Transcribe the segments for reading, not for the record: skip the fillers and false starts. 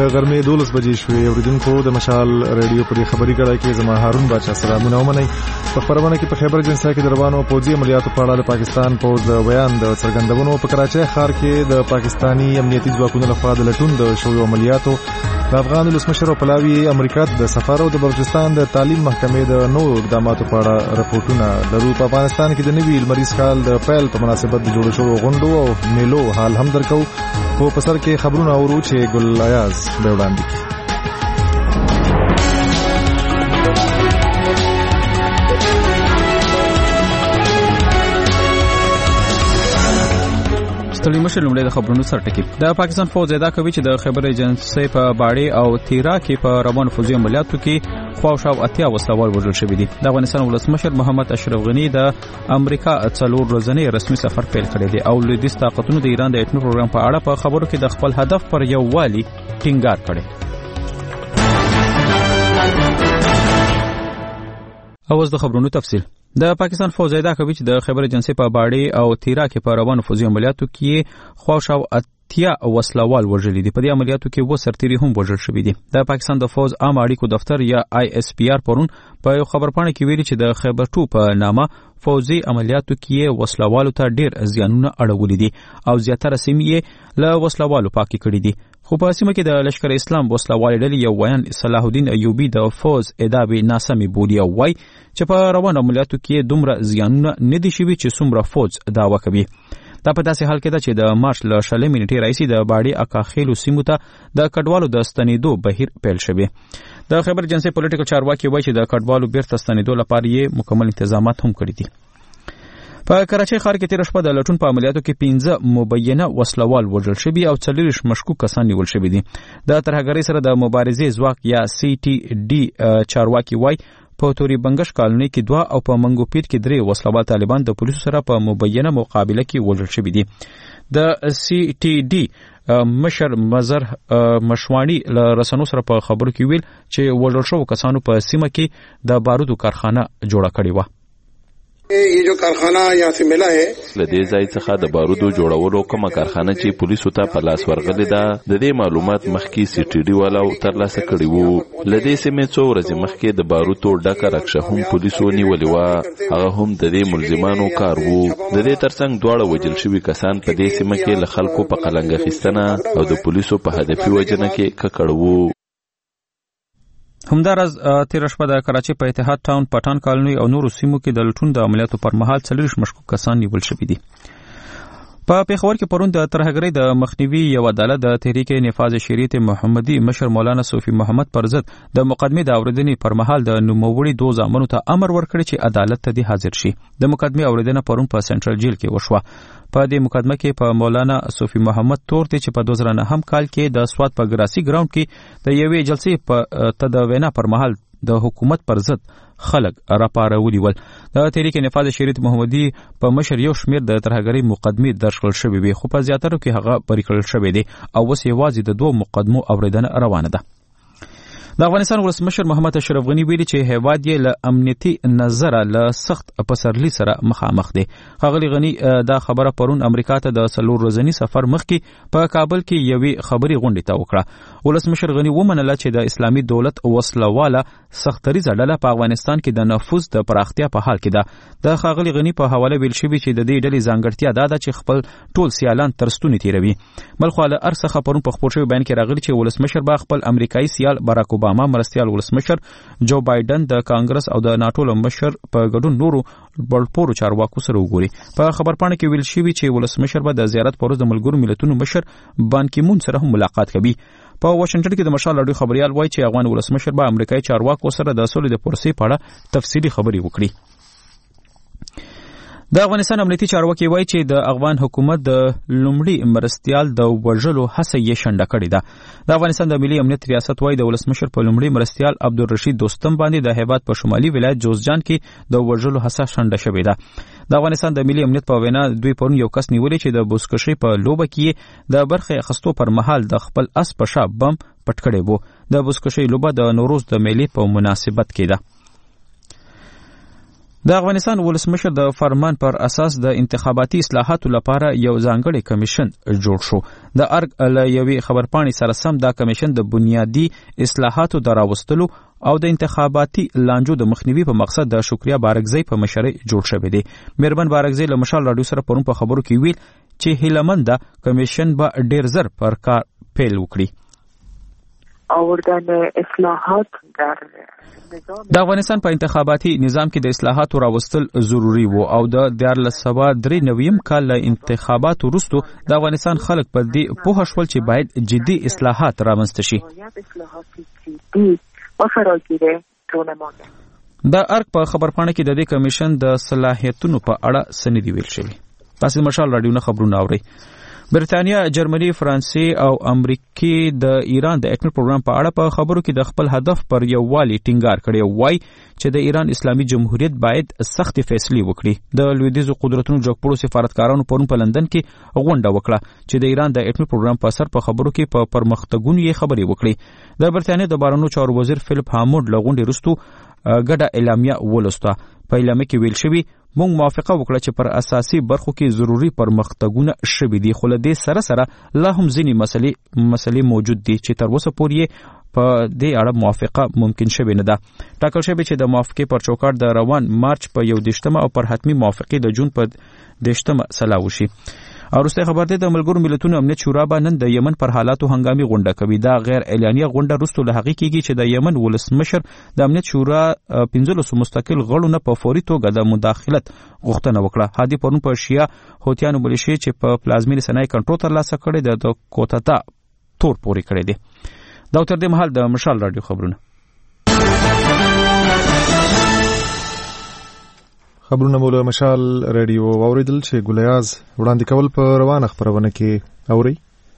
د غرمې 12 بجې شوې. اوریدونکو د مشال ریډیو پر خبري کړه کې زما هارون باچا سلامونه ومنئ. په خبرونه کې په خیبر جنسا کې د روانو پوځي عملیاتو په اړه د پاکستان پوز د بیان د څرګندونو په کراچۍ ښار کې د پاکستانی امنیتي ځواکونو لخوا د لټون د شویو عملیاتو د افغان ولسمشر او پلاوی امریکا د سفر او د بلوچستان د تعلیم محکمې د نوو اقداماتو په اړه رپورټونه لرو. په افغانستان کې د نوي لمریز کال د پیل په مناسبت د جوړ شوو غونډو او میلو حال هم درکو. په سر کې خبرونه اورو چې ګل ایاز به وړاندې کړي. ستړي مشر لومړی د خبرونو سر ټکی. د پاکستان فوج ادعا کوي چې د خیبر ایجنسۍ په باړې او تیرا کې په روانو فوجي عملیاتو کې خواوشاو 80 وسلوال وژل شوي دي. د افغانستان ولسمشر محمد اشرف غني د امریکا 4 ورځنی رسمي سفر پیل کړی دی او لویدیځ طاقتونو د ایران د اټومي پروګرام په اړه په خبرو کې د خپل هدف پر یو والی ټینګار کړی. اوس د خبرونو تفصیل. د پاکستان فوج ادعا کوي چې د خیبر ایجنسۍ په باړې او تیرا کې په روانو فوجي عملیاتو کې خواوشاو 80 وسلوال وژل دي. په دې عملیاتو کې و سرتیري هم وژل شوي دي. د پاکستان د فوج عام اړیکو دفتر یا ISPR پرون په یو خبرپاڼه کې ویلي چې د خیبر 2 په نامه فوجي عملیاتو کې وسلوالو ته ډیر زیانونه اړولي دي او زیاتره سیمې یې له وسلوالو پاکي کړي دي. خو په سیمه کې د لشکر اسلام وسلوال ډلې یو ویان صلاح الدین ایوبی د فوج ادعا ناسمې بولي او وایي چې په روانو عملیاتو کې دومره زیانونه نه دي شوي چې څومره فوج دعوا کوي. دا په داسې حال کې ده چې د مارچ له 20 نیټې راهیسې د باړې اکاخیلو سیمو ته د کډوالو د ستنېدو بهیر پیل شوی. د خیبر ایجنسۍ پولیټیکل چارواکي وایي چې د کډوالو بیرته ستنېدو لپاره یې مکمل انتظامات هم کړي دي. په کراچۍ ښار کې تیر شپه د لټون په عملیاتو کې 15 مبینه وسلوال وژل شوي او 40 مشکوک کسان نیول شوي دي. د ترهګرۍ سره د مبارزې ځواک یا CTD چارواکي وایي په توري بنگش کالونی کې 2 او په منګو پیر کې 3 وسلوال طالبان د پولیسو سره په مبینه مقابله کې وژل شوي دي. د CTD مشر مظهر مشوانی له رسنو سره په خبرو کې ویل چې وژل شوو کسانو په سیمه کې د بارودو کارخانه جوړه کړې و. ये जो कारखाना यहाँ से मिला है لدې ځای څخه د بارودو جوړولو کومه کارخانه چې پولیسو ته په لاس ورغلې ده د دې معلومات مخکې CTD والو ترلاسه کړي وو. لدې سیمې څو ورځې مخکې د بارودو ډکه رکشه هم پولیسو نیولې وه. هغه هم د دې ملزمانو کار وو. د دې ترڅنګ دواړه وژل شوي کسان په دې سیمه کې له خلکو په قلنګ اخیستنه او د پولیسو په هدفي وژنه کې ککړ وو. همداراز تیر شپه د کراچۍ په اتحاد ټاون پټان کالونی او نورو سیمو کې د لټون د عملیاتو پر مهال 40 مشکوک کسان نیول شوي دي. په پیښور کې پرون د ترهګرۍ د مخنیوي یو عدالت د تحریک نفاذ شریعت محمدي مشر مولانا صوفي محمد پر ضد د مقدمې د اوریدنې پر مهال د نوموړي 2 زامنو ته امر ورکړی چې عدالت ته حاضر شي. د مقدمې اوریدنه پرون په سنټرل جیل کې وشوه. په دې مقدمه کې په مولانا صوفي محمد تور دی چې په 2009 کال کې د سوات په ګراسي ګراوند کې د یوې جلسې په تدوینا پر مهال د حکومت پر ضد خلک راپارولي ول. د تحریک نفاذ شریعت محمدي په مشر یو شمیر د ترهګرۍ مقدمې درج کړل شوې وي خو په زیاترو کې هغه بری کړل شوی دی او اوس یوازې د 2 مقدمو اوریدنه روانه ده. د افغانستان ولسمشر محمد اشرف غني ویلي چې هیواد یې له امنیتي نظره له سخت پسرلي سره مخامخ دی. ښاغلي غني دا خبره پرون امریکا ته د 4 ورځني سفر مخکې په کابل کې یوې خبري غونډې ته وکړه. ولسمشر غني ومنله چې د اسلامي دولت وسلواله سختريزه ډله په افغانستان کې د نفوذ د پراختیا په حال کې ده. د ښاغلي غني په حواله ویل شوی چې د دې ډلې ځانګړتیا دا ده چې خپل ټول سیالان تر ستوني تیروي. بلخو له ارڅخه پرون په خبر شوی بیان کې راغلی چې ولسمشر با خپل امریکایي سیال باراک اوباما مرستيال ولسمشر جو بایدن د کانګرس او د ناتو مشر په ګډون نورو بلپورو چارواکو سره وګوري. په خبرپاڼه کې ویل شوی چې ولسمشر به د زیارت پر ورځ د ملګرو ملتونو مشر بان کی مون سره هم ملاقات کوي. په واشنگټن کې د مشال راډیو خبريال وایي چې افغان ولسمشر به امریکایي چارواکو سره د سولې د پروسې په اړه تفصیلي خبري وکړي. د افغانستان امنیتي چارواکي وایي چې د افغان حکومت د لومړي مرستيال د وژلو هڅه یې شنډه کړې ده. د افغانستان د ملي امنیت ریاست وایي د ولسمشر په لومړي مرستيال عبدالرشید دوستم باندې د هیواد په شمالي ولایت جوزجان کې د وژلو هڅه شنډه شوې ده. د افغانستان د ملي امنیت په وینا دوی پرون یو کس نیولې چې د بوسکشي په لوبه کې د برخه اخستو پر مهال د خپل اس په شا بم پټ کړی وو. د بوسکشي لوبه د نوروز د میلې په مناسبت کې ده. د افغانستان ولسمشر د فرمان پر اساس د انتخاباتي اصلاحاتو لپاره یو ځانګړی کمیشن جوړ شو. د ارګ له یوې خبرپاڼې سره سم دا کمیشن د بنیادی اصلاحاتو د راوستلو او د انتخاباتي لانجو د مخنیوي په مقصد د شکریا بارکزی په مشرۍ جوړ شوی دی. مهربان بارکزی له مشال رادیو سره پرون په خبرو کې ویل چې هیلمن دا کمیشن به ډیر زر پر کار پیل وکړي. آوردن اصلاحات د افغانستان په انتخاباتي نظام کې د اصلاحاتو راوستل ضروری وو او د 1993 کال له انتخاباتو وروسته د افغانستان خلک په دې پوه شول چې باید جدي اصلاحات رامنځته شي. د ارګ په خبرپاڼه کې د دې کمیشن د صلاحیتونو په اړه څه نه دی ویل شوی. تاسو مشال رادیو نه خبرونه اورئ. برتانیا، جرمني، فرانسې او امریکای د ایران د اټومي پروګرام په اړه په خبرو کې د خپل هدف پر یووالي ټینګار کړی وای چې د ایران اسلامي جمهوریت باید سخت فیصلې وکړي. د لویدیځو قدرتونو جګپړو سفارتکارانو پرون په لندن کې غونډه وکړه چې د ایران د اټومي پروګرام په اثر په خبرو کې په پرمختګونو یې خبرې وکړي. د برتانیا د بهرنیو چارو وزیر فلیپ هامونډ له غونډې وروسته ګډه اعلامیه ولوسته. په اعلامیه کې ویل شوی موږ موافقه وکړه چې پر اساسي برخو کې ضروری پرمختګونه شوي دي، خو له دې سره لا هم ځینې مسلې موجود دي چې تر اوسه پورې په دې اړه موافقه ممکن شوې نه ده. ټاکل شوی چې د موافقې پر چوکاټ د روان مارچ په 21 او پر حتمی موافقې د جون په 10 سلا وشي. وروسته خبر ده د ملګرو ملتونو امنیت شورا به نن د یمن پر حالاتو هنګامي غونډه کوي. دا غیر اعلانیه غونډه وروسته له هغې کېږي چې د یمن ولسمشر د امنیت شورا 15 مستقل غړو نه په فوري توګه د مداخلت غوښتنه وکړه. هادي پرون په شیا هوتیانو ملیشې چې په پلازمینې سنای کنټرول ترلاسه کړی د کوتاتا تور پورې کړی دی. دا تر دې مهال د مشال رادیو خبرونه. خبرونه مو له مشال رادیو اوریدل چې ګلیاز وړاندې کول په روانه خبرونه کې اوري.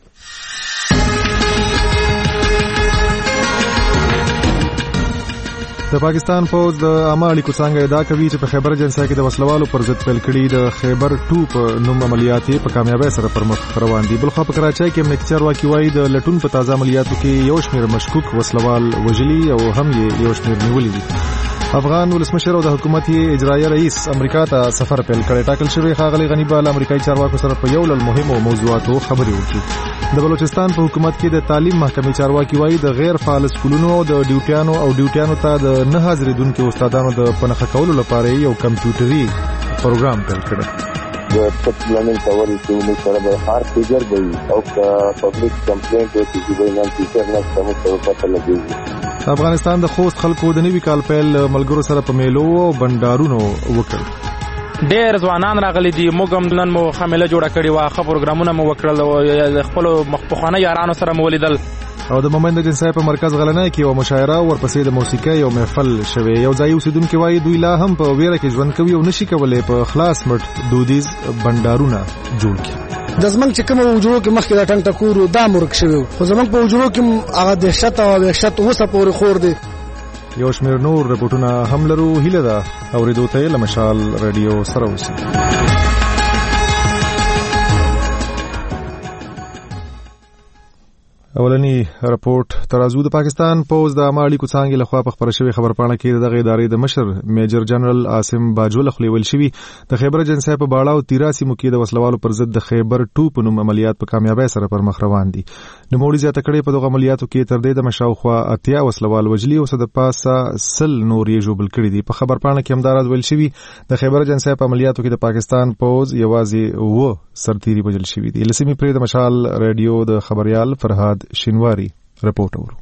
د پاکستان پوز د عامه اړیکو څنګه ادعا کوي چې په خیبر اجنسا کې د وسلوالو پر ضد پیل کړي د خیبر 2 په نوم عملیات په کامیابی سره پر مخ روان دي. بلخوا په کراچۍ کې امنیتي چارواکي وایي د لټون په تازه عملیاتو کې یو شمېر مشکوک وسلوال وژلي او هم یو شمېر نیولي دي. افغان ولسمشر او د حکومت اجرایي رئیس امریکا ته سفر پیل کړی. ټاکل شوی ښاغلی غنی به له امریکایي چارواکو سره په یو له مهمو موضوعاتو خبرې وکړي. د بلوچستان په حکومت کې د تعلیم محکمې چارواکي وایي د غیر فعال سکولونو او د ډیوټیانو ته د نه حاضرېدونکو استادانو د پنهخه کولو لپاره یو کمپیوټري پروګرام پیل کړی. د پلانینګ کول چې موږ سره به هر فیګر دی او پبلک کمپلینټ وکړي چې نن فیچر نه کوم څه پته لګي. افغانستان د خوست خلکو د نوي کال پیل ملګرو سره په میلو او بندارونو وکړ. ډېر ځوانان راغلي دي. موږ هم نن مو خمیله جوړه کړې وه، ښه پروګرامونه مو وکړل او خپلو پخوانیو یارانو سره مو ولیدل. او د مومند جنسای په مرکز غلنۍ کې یو مشاعره ورپسې د موسیقۍ یو محفل شوی. یو ځایي اوسیدونکي وایي دوی لا هم په ویره کې ژوند کوي او نشي کولی په خلاص مټ دودیز بندارونه جوړ کړي. د زمنګ چې کوم وجوړو کې مخکې د ټنګ ټکور دا مرګ شوی، خو زمنګ په وجوړو کې هغه دهشت او وحشت اوسه پورې خور دی. یو شمېر نور رپورټونه هم لرو. هیله ده اورېدو ته له مشال رادیو سره اوسئ. اولنی رپورت ترازو د پاکستان پوز د عامه اړیکو څانګې لخوا په خبره شوې خبرپاڼه کې دغه ادارې د مشر میجر جنرال عاصم باجوه لخوا ویل شوي د خیبر اجنسا په باړه او تیرا سیمو کې د وسلوالو پر ضد د خیبر 2 په نوم عملیات په کامیابی سره پر مخ روان دي. نوموړي زیاته کړې په دغه عملیاتو کې تر دې د مشاوخوا 80 وسلوال وژلي او د پاسه 100 نور یې ژوبل کړي دي. په خبرپاڼه کې همدارد ویل شوي د خیبر اجنسا په عملیاتو کې د پاکستان پوز یوازې و سرتیري وژل شوي دي. لسمی پرې د مشال رادیو د خبريال فرهاد شینواری رپورټ ورو.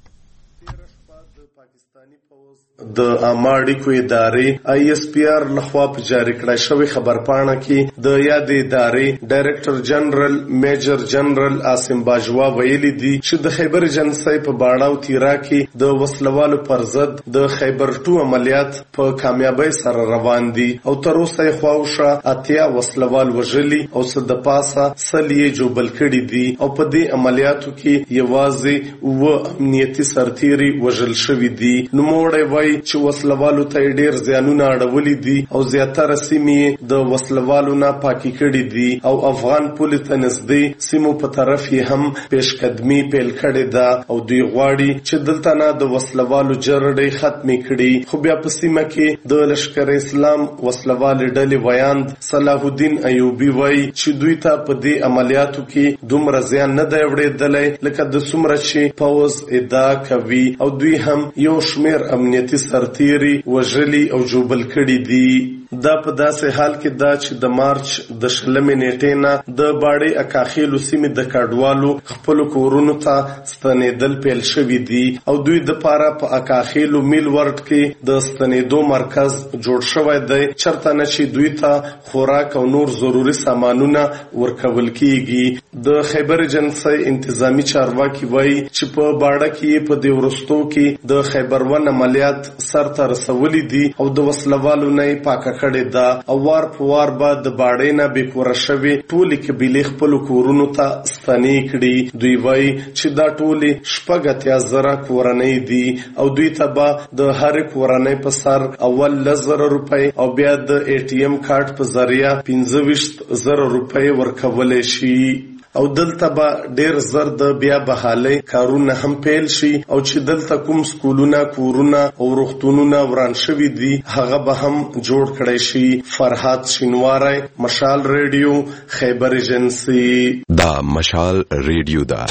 د عامه اړیکو ادارې ISPR لخوا په جاری کړای شوی خبرپاڼه کې د یادې ادارې ډایرکټر جنرال میجر جنرال عاصم باجوه ویلي دي چې د خیبر اجنسا په باړه او تیرا کې د وسلوالو پر ضد د خیبر 2 عملیات په کامیابی سره روان دي او تر اوسه خواوشه 80 وسلوال وژلي او څه د پاسه سلیې جوبل کړي دي او په دې عملیاتو کې یوازې و امنیتي سرتیري وژل شوي دي. نو موړی وایي چې وسلوالو ته ډېر زیانونه اړولي دي او زیاتره سیمې د وسلوالو نه پاکي کړي دي او افغان پولیس ته نږدې سیمو په طرف یې هم پیشقدمي پیل کړې ده او دوی غواړي چې دلته نه د وسلوالو جرړې ختمې کړي. خو بیا په سیمه کې د لشکر اسلام وسلوالې ډلې ویاند صلاح الدین ایوبي وایي چې دوی ته په دې عملیاتو کې دومره زیان نه دی اورېدلی لکه د څومره چې پوځ ادعا کوي او دوی هم یو شمېر امنیتي سرتیري وژلي او ژوبل کړي دي. دا په داسې حال کې دا چې د مارچ د 20 نیټې نه د باړې اکاخیلو سیمې د کډوالو خپل کورونو ته ستنېدل پیل شوي دي او دوی د پاره په اکاخیلو میل ورډ کې د ستنېدو مرکز جوړ شوی دی چرته نه چې دوی ته خوراک او نور ضروري سامانونه ورکول کیږي. د خیبر ایجنسی انتظامی چارواکي وایي چې په باړه کې په دې وروستو کې د خیبر ون عملیات سرته رسولي دي او د وسلوالو نه پاکه کړې ده او وار په وار به د باړې نه بې کوره شوې ټولې قبیلې خپلو کورونو ته ستنې کړي. دوی وایي چې دا ټولې 80,000 کورنۍ دي او دوی ته به د هرې کورنۍ په سر اول 10,000 روپۍ او بیا د ATM کارت په ذریعه 25,000 روپۍ ورکولی شي او دلته به ډیر زر د بیا بحالي کارونه هم پیل شي او چې دلته کوم سکولونه کورونه او روغتونونه وران شوي دي هغه به هم جوړ کړی شي. فرهاد شینواری، مشال ریډیو، خیبر ایجنسی. دا مشال ریډیو دا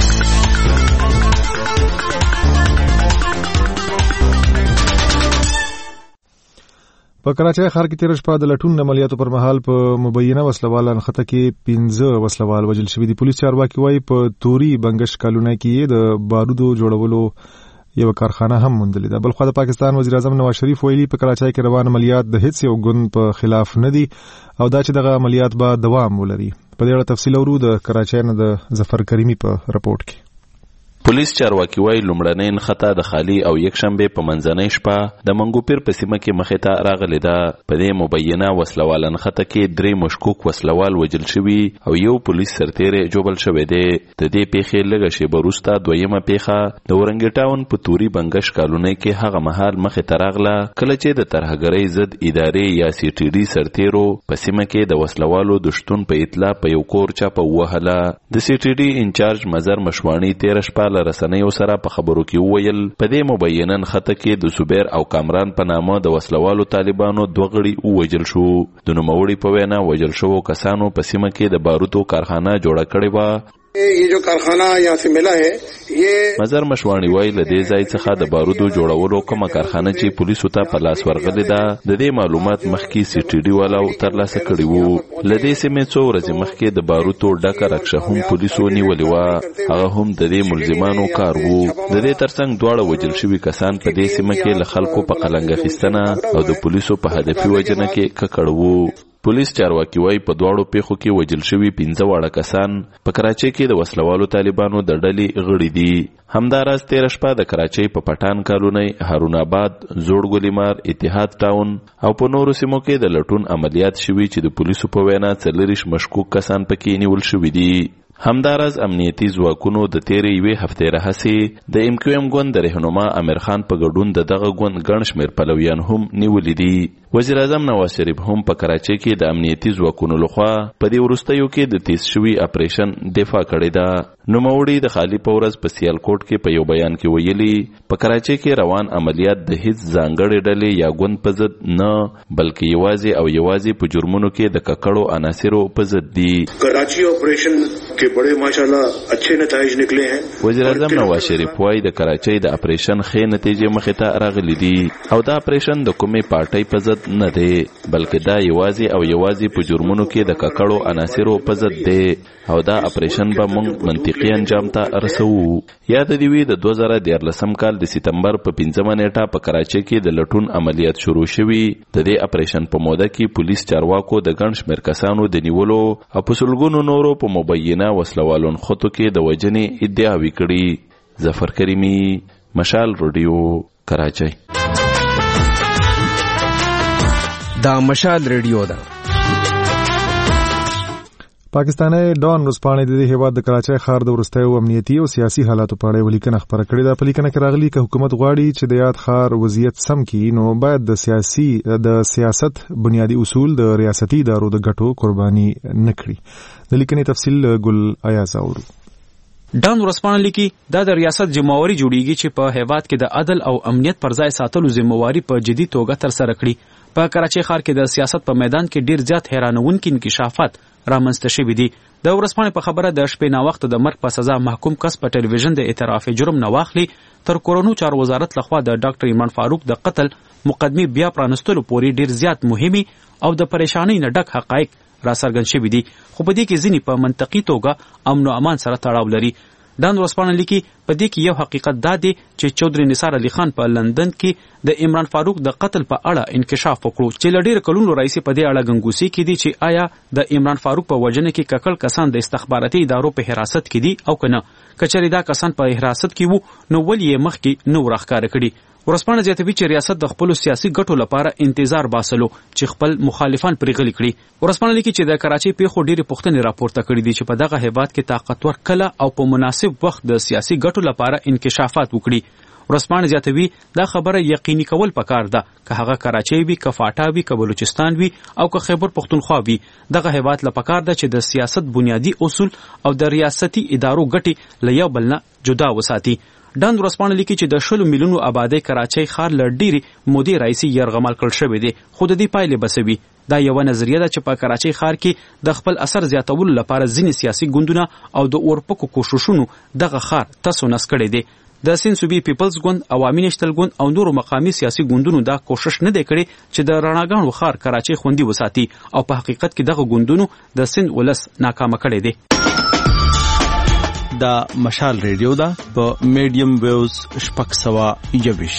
په کراچۍ ښار کې تېره شپه د لټون عملیاتو پر مهال په مبینه وسلواله نښته کې 15 وسلوال وژل شوي دي. پولیس چارواکي وایي په توري بنګش کالونۍ کې د بارودو جوړولو یو کارخانه هم موندلې ده. بلخوا د پاکستان وزیر اعظم نواز شریف ویلي په کراچۍ کې روان عملیات د هیڅ یو ګوند په خلاف نه دي او دا چې دغه عملیات به دوام ولري. په دې اړه تفصیل اورو د کراچۍ نه د ظفر کریمي په رپورټ کې. پولیس چارواکي وایي لومړنۍ نښته د خالي او یکشنبې په منځنۍ شپه د منګوپیر په سیمه کې مخې ته راغلې ده. په دې مبینه وسلواله نښته کې 3 مشکوک وسلوال وژل شوي او یو پولیس سرتیری ژوبل شوی دی. د دې پیښې لږه شېبه وروسته دویمه پیښه د ورنګې ټاون په توري بنګش کالونۍ کې هغه مهال مخې ته راغله کله چې د ترهګرۍ ضد ادارې یا CTD سرتیرو په سیمه کې د وسلوالو د شتون په اطلاع په یو کور چاپه ووهله. د CTD انچارج مظهر مشواني تېره شپه له رسنیو سره په خبرو کې وویل په دې مبینه نښته کې د زبیر او کامران په نامه د وسلوالو طالبانو 2 غړي ووژل شو. د نوموړي په وینا وژل شوو کسانو په سیمه کې د بارودو کارخانه جوړه کړې وه. ये जो कारखाना यहाँ से मिला है ये مظهر مشواني وایي له دې ځای څخه د بارودو جوړولو کومه کارخانه چې پولیسو ته په لاس ورغلې ده د دې معلومات مخکې CTD والو ترلاسه کړي وو. له دې سیمې څو ورځې مخکې د بارودو ډکه رکشه هم پولیسو نیولې وه هغه هم د دې ملزمانو کار وو. د دې ترڅنګ دواړه وژل شوي کسان په دې سیمه کې له خلکو په قلنګ اخیستنه او د پولیسو په هدفي وژنه کې ککړ وو. پولیس چارواکي وایي په دواړو پیښو کې وژل شوي 15 واړه کسان په کراچۍ کې د وسلوالو طالبانو د ډلې غړي دي. همداراز تېره شپه د کراچۍ په پټان کالونۍ، هارون آباد، زوړ ګلیمار، اتحاد ټاون او په نورو سیمو کې د لټون عملیات شوي چې د پولیسو په وینا 40 مشکوک کسان پکې نیول شوي دي. همداراز امنیتي ځواکونو د تیرې یوې هفتې راهیسې د MQM ګوند د رهنما امیر خان په ګډون د دغه ګوند ګڼ شمېر پلویان هم نیولي دي. وزیر اعظم نواز شریف هم په کراچۍ کې د امنیتي ځواکونو لخوا په دې وروستیو کې د تیز شوي اپریشن دفاع کړې ده. نوموړي د خالي په ورځ په سیالکوټ کې په یو بیان کې ویلي په کراچۍ کې روان عملیات د هیڅ ځانګړې ډلې یا ګوند په ضد نه بلکې یوازې په جرمونو کې د ککړو عناصرو په ضد دي. کراچی آپریشن के बड़े माशाल्लाह अच्छे नतीजे निकले हैं. وزیر اعظم نواز شریف وايي د کراچۍ د اپریشن ښې نتیجې مخې ته راغلي دي او دا اپریشن د کومې پارټۍ په ضد نه دی بلکې دا یوازې په جرمونو کې د ککړو عناصرو په ضد دی او دا اپریشن به موږ منطقي انجام ته رسوو. یاد دی وی د 2014 کال د سپتمبر په 5 نیټه په کراچۍ کې د لټون عملیات شروع شوي. د دې اپریشن په موده کې پولیس چارواکو د ګڼ شمېر کسانو د نیولو او په سلګونو نورو په مبینه وسلوالو خطو کې د وژنې ادعاوې کړي. ظفر کریمي، مشال رادیو، کراچۍ. دا مشال رادیو ده. پاکستاني ډان ورځپاڼې د هیواد د کراچۍ ښار د وروستیو امنیتي او سیاسي حالاتو په اړه ولیکنه خپره کړې ده. په لیکنه کې راغلي چې حکومت غواړي چې د یاد ښار وضعیت سم کړي نو باید د سیاست بنیادی اصول د ریاستي ادارو د ګټو قرباني نه کړي. د لیکنې تفصیل ګل ایاز اورو. ډان ورځپاڼه لیکي دا د ریاست ذمہواری جوړیږي چې په هیواد کې د عدل او امنیت پر ځای ساتلو ذمہواری په جدي توګه تر سره کړي. په کراچۍ ښار کې د سیاست په میدان کې ډیر زیات حیرانونکي انکشافات رامنځته شوي دي. د ورځپاڼې په خبره د شپې ناوخته د مرګ په سزا محکوم کس په ټلویزیون د اعتراف جرم نه واخلي تر کورونو چارو وزارت لخوا د ډاکټر ایمان فاروق د قتل مقدمې بیا پرانستلو پورې ډیر زیات مهمي او د پریشانی نه ډک حقایق را څرګند شوي دي، خو په دې کې ځینې په منطقي توګه امن او امان سره تړاو لري. ډان ورځپاڼه لیکي په دې کې یو حقیقت دا دی چې چودري نثار علي خان په لندن کې د عمران فاروق د قتل په اړه انکشاف وکړو چې له ډېرو کلونو راهیسې په دې اړه ګنګوسې کېدي چې آیا د عمران فاروق په وژنه کې ککړ کسان د استخباراتي ادارو په حراست کې دي او که نه. که چېرې دا کسان په حراست کې وو نو ولې یې مخکې نه راښکاره کړي. ورځپاڼه زیاتوي چې ریاست د خپلو سیاسي ګټو لپاره انتظار باسلو چې خپل مخالفان پرې غلي کړي. ورځپاڼه لیکي چې د کراچۍ پیښو ډېرې پوښتنې راپورته کړي دي چې په دغه هیواد کې طاقتور کله او په مناسب وخت د سیاسي ګټو لپاره انکشافات وکړي. ورځپاڼه زیاتوي دا خبره یقیني کول پکار ده که هغه کراچۍ وي، که فاټا وي، که بلوچستان وي او که خیبر پښتونخوا وي. دغه هیواد له پکار ده چې د سیاست بنیادی اصول او د ریاستي ادارو ګټې له یو بل نه جدا وساتي. ډان ورځپاڼه لیکي چې د 20 میلیونو آبادی کراچۍ ښار له ډېرې مودې راهیسې یرغمال کړل شوی دی، خو د دې پایلې به څه وي؟ دا یوه نظریه ده چې په کراچۍ ښار کې د خپل اثر زیاتولو لپاره ځینې سیاسي ګوندونه او د اورپکو کوښښونو دغه ښار تس و نس کړی دی. د سین صوبې پیپلز ګوند، عوامي نشتل ګوند او نورو مقامي سیاسي ګوندونو دا کوښښ نه دی کړی چې د رڼاګانو ښار کراچۍ خوندي وساتي او په حقیقت کې دغه ګوندونو د سند ولس ناکامه کړی دی. دا مشال ریډیو ده په میډیم ویوز 621.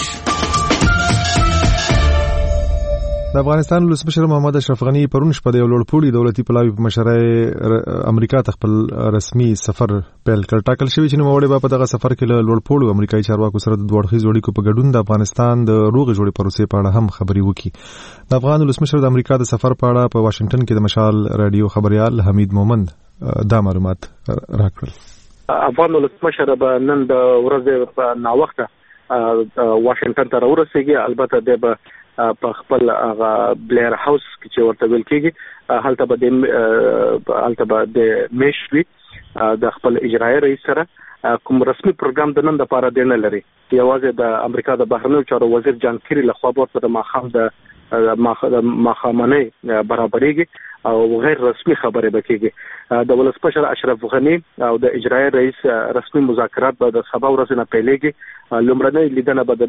د افغانستان ولسمشر محمد اشرف غنی پرون شپه د یو لوړپوړي دولتي پلاوي په مشرۍ امریکا ته خپل رسمي سفر پیل کړ. ټاکل شوی چې نوموړی به په دغه سفر کې له لوړپوړو امریکایي چارواکو سره د دوه اړخیزو اړیکو په ګډون د افغانستان د روغې جوړې پروسې په اړه هم خبرې وکړي. د افغان ولسمشر د امریکا د سفر په اړه په واشنگټن کې د مشال رادیو خبريال حمید مومند دا معلومات راکړل. افغان ولسمشر به نن د ورځې په ناوخته واشنگټن ته راورسېږي. البته د به په خپل بلیر هاوس کې چې ورته ویل کېږي هلته به د میش وي د خپل اجرایي رئیس سره کوم رسمي پروګرام د نن لپاره دی نه لري. یوازې د امریکا د بهرنیو چارو وزیر جان کیری لخوا ورته د ماښام د ماښامنۍ برابرېږي او غیر رسمي خبرې به کېږي. د ولسمشر اشرف غنی او د اجرایي رئیس رسمي مذاکرات به د سبا ورځې نه پیلېږي. لومړنۍ لیدنه به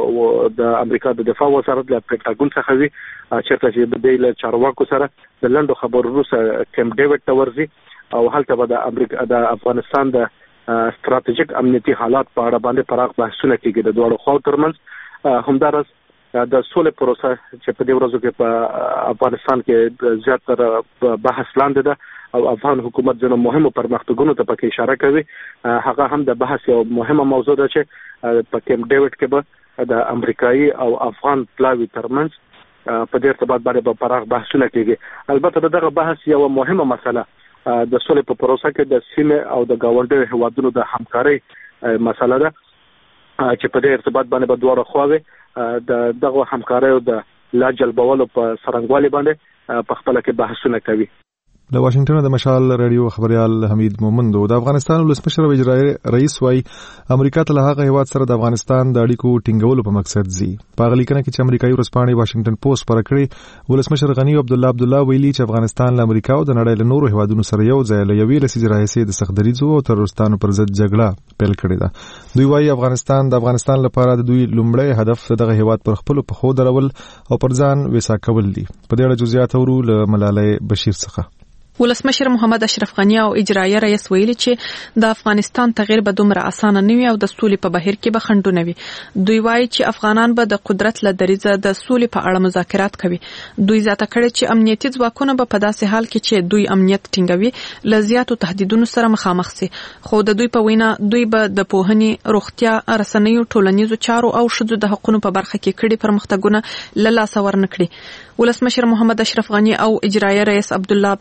د امریکا د دفاع وزارت له پینټاګون څخه وي چېرته چې د دې له چارواکو سره د لنډو خبرو وروسته کیمپ ډیوډ ته ورځي او هلته به د افغانستان د ستراتیژیک امنیتي حالات په اړه باندې پراخ بحثونه کېږي د دواړو خواو ترمنځ. همداراز د سولې پروسه چې په دې ورځو کې په افغانستان کې زیاتره بحث لاندې ده او افغان حکومت ځینو مهمو پرمختګونو ته پکې اشاره کوي. هغه هم د بحث یو مهمه موضوع ده چې په کیمپ ډیوډ کې به د امریکایي او افغان پلاوي ترمنځ په دې ارتباط باندې به پراخ بحثونه کېږي. البته دغه بحث یو مهمه مسله د سولې په پروسه کې د سیمې او د ګاونډیو هیوادونو د همکارۍ مسله ده چې په دې ارتباط باندې به دواړه خواوې د دغه همکاریو د لا جلبولو په څرنګوالي باندې په خپل کې بحثونه کوي. د واشنگټن د مشال رادیو خبريال حمید مومند د افغانستان ولسمشر او اجرایي رئیس وايي امریکا ته له هغه هیواد سره د افغانستان د اړیکو ټینګولو په مقصد زی. په غلیکنه کې چې امریکایي ورځپاڼې واشنگټن پوسټ پر کړی ولسمشر غنی عبدالله ویلي چې افغانستان له امریکا او د نړۍ له نورو هیوادونو سره یو ځای له یوې لسیزې راهیسې د سختدریځو او تروریستانو پر ضد جګړه پیل کړې ده. دوی وايي افغانستان لپاره د دوی لومړی هدف دغه هیواد پر خپل پخو درول او پر ځان وسا کول دي. په دې اړه جزئیات اورو له ملالۍ بشیر څخه. ولسمشر محمد اشرف غنی او اجرایي رئیس ویلي چې د افغانستان تغییر به دومره اسانه نه وي او د سولې په بهیر کې به خنډونه وي. دوی وایي چې افغانان به د قدرت له دریزه د سولې په اړه مذاکرات کوي. دوی زیاته کړې چې امنیتي ځواکونه به په داسې حال کې چې دوی امنیت ټینګوي له زیاتو تهدیدونو سره مخامخ سي. خو د دوی په وینا دوی به د پوهنې، روغتیا، رسنیو، ټولنیزو چارو او ښځو د حقوقو په برخه کې کړي پرمختګونه له لاسه ورنکړي. ولسمشر محمد اشرف غنی او اجرایي رئیس عبدالله وایي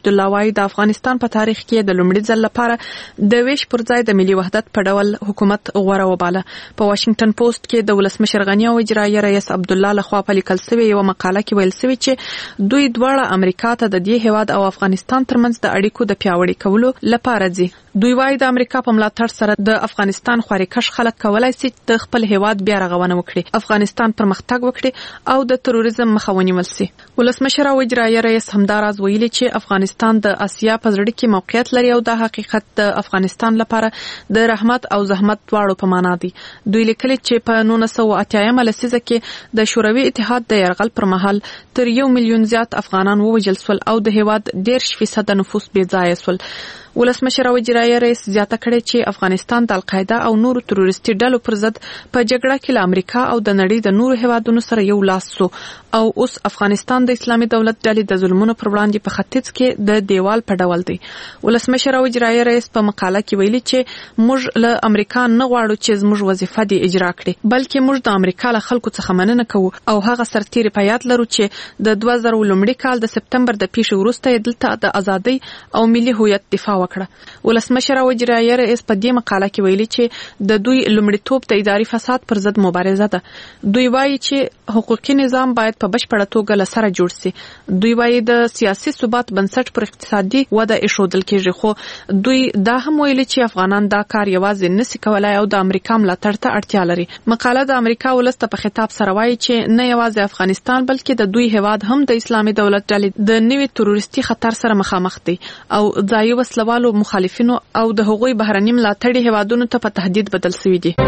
وایي د افغانستان په تاریخ کې د لومړي ځل لپاره د ویش پر ځای د ملي وحدت په ډول حکومت غوړه وباله. په واشنگټن پوسټ کې د ولسمشر غنی او اجرایه رئیس عبد الله لخوا په لیکل شوی یو مقاله کې ویل شوی چې دوی دواړه امریکا ته د دې هیواد او افغانستان ترمنځ د اړیکو د پیاوړي کولو لپاره ځي. دوی وايي د امریکا په ملاتړ سره د افغانستان خوريکش خلک کولای شي د خپل هیواد بیا رغونه وکړي، افغانستان پرمختګ وکړي او د تروریزم مخه ونیول شي. ولسمشر او اجرایه رئیس همداراز ویلي چې افغانستان د اسیا په زړه کې موقعیت لري او د حقیقت د افغانستان لپاره د رحمت او زحمت دواړو په معنا دي. دوی لیکلي چې په 1980 لسیزه کې د شوروي اتحاد د یرغل پر مهال تر 1 ملیون زیات افغانان ووژل شول او د هیواد 10% نفوس بې ځایه شول. ولسمشر او اجرایه رئیس زیاته کړې چې افغانستان د القاعده او نورو تروریستي ډلو پر ضد په جګړه کې له امریکا او د نړۍ د نورو هیوادونو سره یو لاس شو او اوس افغانستان د اسلامي دولت ډلې د ظلمونو پر وړاندې په ختیځ کې د دیوال په ډول دی. ولسمشر او اجرایه رئیس په مقاله کې ویلي چې موږ له امریکا نه غواړو چې زموږ وظیفه دې اجرا کړي، بلکې موږ د امریکا له خلکو څخه مننه کوو او هغه سرتیري په یاد لرو چې د 2000 لومړي کال د سپتمبر د پیښې وروسته دلته د ازادۍ او ملي هویت دفاع وکړه. ولسمشر او اجرایه رئیس په دې مقاله کې ویلي چې د دوی لومړیتوب د اداري فساد پر ضد مبارزه ده. دوی وایي چې حقوقي نظام باید په بشپړه توګه له سره جوړ شي. دوی وایي د سیاسي ثبات بنسټ پر اقتصادي وده ایښودل کېږي، خو دوی دا هم ویلي چې افغانان دا کار یوازې نشي کولای او د امریکا ملاتړ ته اړتیا لري. مقاله د امریکا ولس ته په خطاب سره وایي چې نه یوازې افغانستان بلکې د دوی هیواد هم د اسلامي دولت ډلې د نوي تروریستي خطر سره مخامخ دي او ځایي وسلوالو مخالفینو او د هغوی بهرني ملاتړي هیوادونو ته په تهدید بدل شوي دي.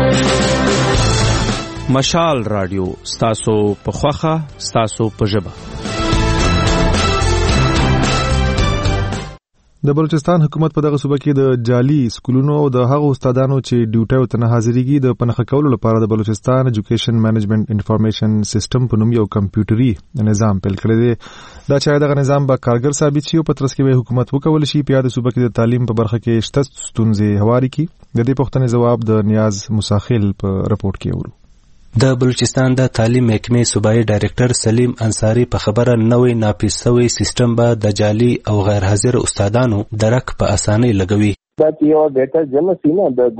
مشال رادیو ستاسو په خوخه ستاسو په ژبه. د بلوچستان حکومت په دغه صوبه کې د جعلي سکولونو او د هغو استادانو چې ډیوټي ته نه حاضرېږي د پنهخه کولو لپاره د بلوچستان ایجوکیشن مینجمنت انفارمیشن سیستم په نوم یو کمپیوټري نظام پیل کړی دی. دا چې دغه نظام به کارګر ثابت شي او په ترڅ کې به حکومت وکول شي په یاد صوبه کې د تعلیم په برخه کې شته ستونزې هواري کی. د دې پوښتنې جواب د نیاز مساخیل په رپورت کې اورو. د بلوچستان د تعلیم محکمې صوبایي ډایرکټر سلیم انصاری په خبره نوې ناپیس شوی سیستم به د جعلي او غیر حاضر استادانو درک په اسانۍ لګوي. دا یو ډیټا جمع شي نه د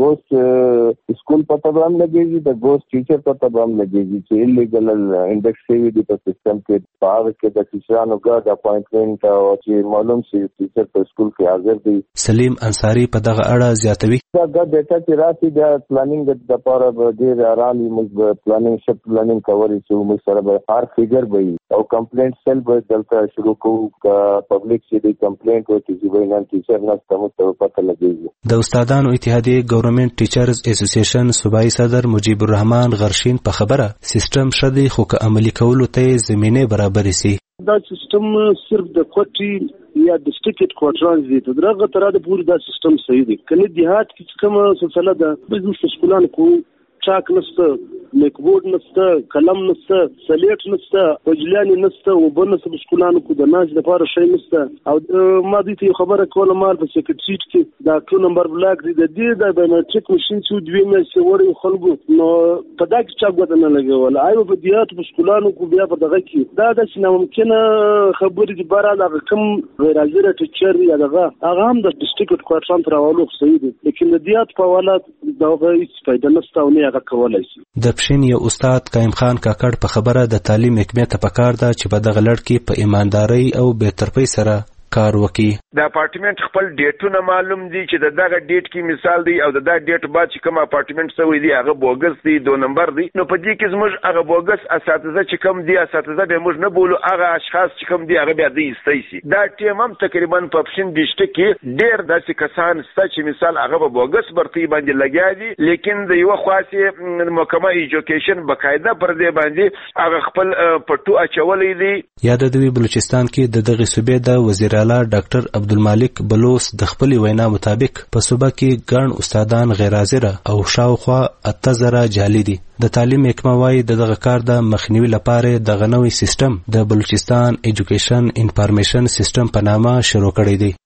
ګوست سکول پته به هم لګېږي، د ګوست ټیچر پته به هم لګېږي چې انلیګل انډیکس شوي دي په سیستم کې. په هغه کې د ټیچرانو ګډ اپاینټمنټ او چې معلوم شي ټیچر په سکول کې حاضر دی. سلیم انصاری په دغه اړه زیاتوي. دا ډیټا چې راشي د پلانینګ د لپاره به ډېر آرام وي. موږ پلانینګ شپ پلانینګ کولی شو. موږ سره به هر فیګر به وي او کمپلینټ سیل به دلته شروع کوو. پبلک چې دی کمپلینټ وکړي چې نن ټیچر نشته، موږ ته پته لګېږي. د استادانو اتحادیه ګورنمنت ټیچرز اسوسییشن صوبایي صدر مجیب الرحمن غرشین په خبره سیستم شدي خو که عملي کولو ته زمینه برابر شي. دا سیستم صرف د کوټي یا د سټیټ کوټرانز دي ته درغه تر د پوری دا سیستم صحیح دی. کنه دیهات کې کومه سلسله ده بزنس سکولان کو چاک نشته، میکبورډ نشته، قلم نشته، سلیټ نشته، وجلانی نشته او بنس سکولانو کو د ناز لپاره شي نشته. او ما دې ته خبره کوله مال په سیکریټریټ کې دا ټول نمبر بلاک دي د دې د بایومټریک ماشين چې دوی مې سوړې خلکو نو په دا کې چا غوډه نه لګول. آیو په دیات په سکولانو کو بیا په دغه کې دا د شنه ممکنه خبرې دي بارا د کم غیر حاضر ټیچر یا دغه هغه هم د ډیسټریکټ کوارټران تراولو صحیح دي، لیکن د دیات په حالت دغه هیڅ فائدہ نشته او نه هغه کولای شي. د پښین یو استاد قائم خان کاکړ په خبره د تعلیم محکمې ته پکار ده چې په دغه لړ کې په ایماندارۍ او بهترپۍ سره کار وکي. د اپارټمنټ خپل ډیټونه معلوم دي چې دغه ډیټ کې مثال دی او دغه ډیټ بعد چې کوم اپارټمنټ سوی دی هغه بوګس دی 2 نمبر دی. نو په دې کې زموږ هغه بوګس اساتذه چې کوم دی اساتذه به موږ نه بولو، هغه اشخاص چې کوم دی هغه بیا دی استای شي. دا ټیم هم تقریبا په پښین ډیسټریکټ کې ډیر داسې کسان سته چې مثال هغه به بوګس برتي باندې لګیا دي، لیکن د یو خاصه محکمه ایجوکیشن بقاعده پر دې باندې هغه خپل پټو اچولې دي. یاد د بلوچستان کې د دغه صوبې د وزیر اعلی ډاکټر عبدالمالک بلوس د خپل وینا مطابق په صوبه کې ګڼ استادان غیر حاضر او شاوخوا 8000 جعلي دي. د تعلیم محکمه وايي دغه کار د مخنیوي لپاره د غنوي سیستم د بلوچستان ایجوکیشن انفارمیشن سیستم په نامه شروع کړی دی.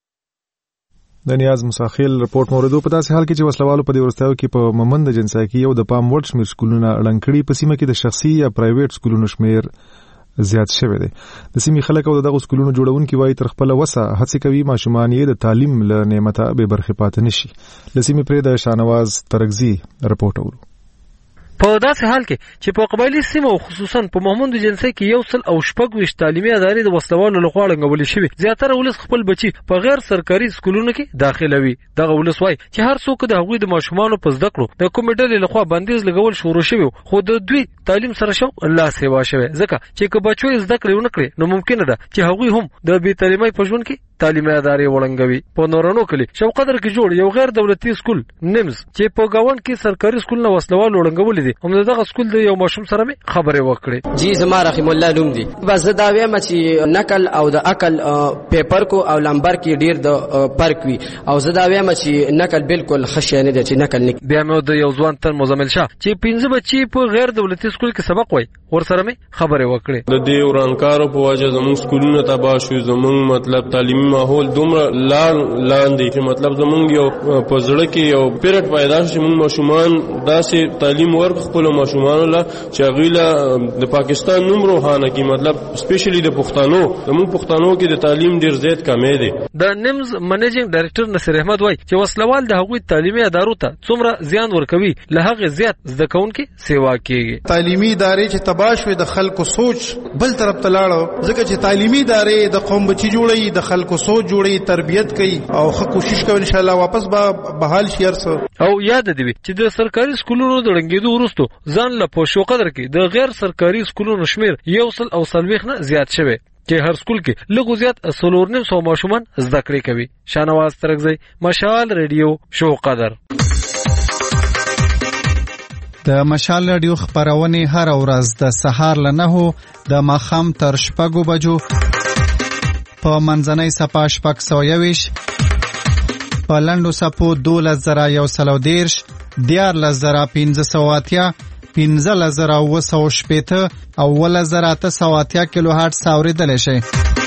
د نیاز مساخیل رپورت موردو په داسې حال کې چې وسلوالو په دې ورستیو کې په ممند جنسا کې یو د پام وړ شمیر سکولونه اړنګ کړي. په سیمه کې د شخصي یا پرایویټ سکولونو شمیر زیات شوی دی. د سیمې خلک او دغه سکولونو جوړونکي وایي تر خپل وسه هڅه کوي ماشومان یې د تعلیم له نعمته بې برخې پاتې نشي. د سیمې پرې د شاهنواز ترکزي رپورټ اورو. په داسې حال کې چې په قبایلي سیمو خصوصا په محمود جنسي کې 126 تعلیمي ادارې د وسلوالو لخوا ړنګول شوي. زیاتره ولس خپل بچي په غیر سرکاري سکولونو کې داخلوي. دغه ولس وایي چې هر څوک د هغوی د ماشومانو په زده کړو د کومې ډلې لخوا بندیز لګول شروع شوی خو د دوی تعلیم سره شو الله سیوا شوی ځکه چې که بچو یې زده کړې ونه کړي نو ممکنه ده چې هغوی هم د بې تعلیمۍ په ژوند کې تعلیمي ادارې وړنګوي. په نورانو کلي شوقدر کې جوړ یو غیر دولتي سکول نمز چې په گاوند کې سرکاري سکول نه وسلوال وړنګول دي هم دغه سکول د یو ماشوم سره می خبرې وکړې. جی زما رحم الله نوم دی. بس دا وایم چې نقل او د عقل پیپر کو او لمبر کې ډیر د فرق وي او زه دا وایم چې نقل بالکل خشه نه دی چې نقل نه. بیا مو د یو ځوان تر مزمل شاه چې 15 بچي په غیر دولتي سکول کې سبق وای ور سره می خبرې وکړې. د دې ورانکارو په وجه زموږ سکولونه تباہ شو. زموږ مطلب تعلیمي ماحول دومره لاندې چې مطلب زموږ یو په زړه کې یو پیرټ پیدا شي موږ ماشومان داسې تعلیم ورک خپل ماشومان له چې غیله د پاکستان نوم روحانه کې مطلب سپیشلی د پښتنو زموږ پښتنو کې د تعلیم ډیر زیات کمې دي. د نیمز منیجینګ ډایریکټر نصیر احمد وایي چې وسلوال د هغوی تعلیمي ادارو ته څومره زیان ورکوي له هغه زیات زده کوونکي سیوا کوي. تعلیمي ادارې چې تباہ شوې د خلکو سوچ بل طرف ته لاړو ځکه چې تعلیمي ادارې د قوم بچي جوړي د خلکو سوچ جوړي تربیت کوي او ښه کوشش کوي ان شاء الله واپس به بحال شي ارسه. او یاد دی چې د سرکاري سکولونو د ړنګېدو وروسته ځان له په شوقدر کې د غیر سرکاري سکولونو شمیر 140 نه زیات شوی چې هر سکول کې لږ زیات 4.5 ماشومان زده کړې کوي. شاهنواز ترکزی مشال ریډیو شوقدر. د مشال رادیو خبرونه هر ورځ د سهار ل 9 د ماخام تر 6 بجو په منځنۍ صفه 621 په لندو صفو 12110 14580 15980 او 1880 کیلو هرتز اوریدل شي.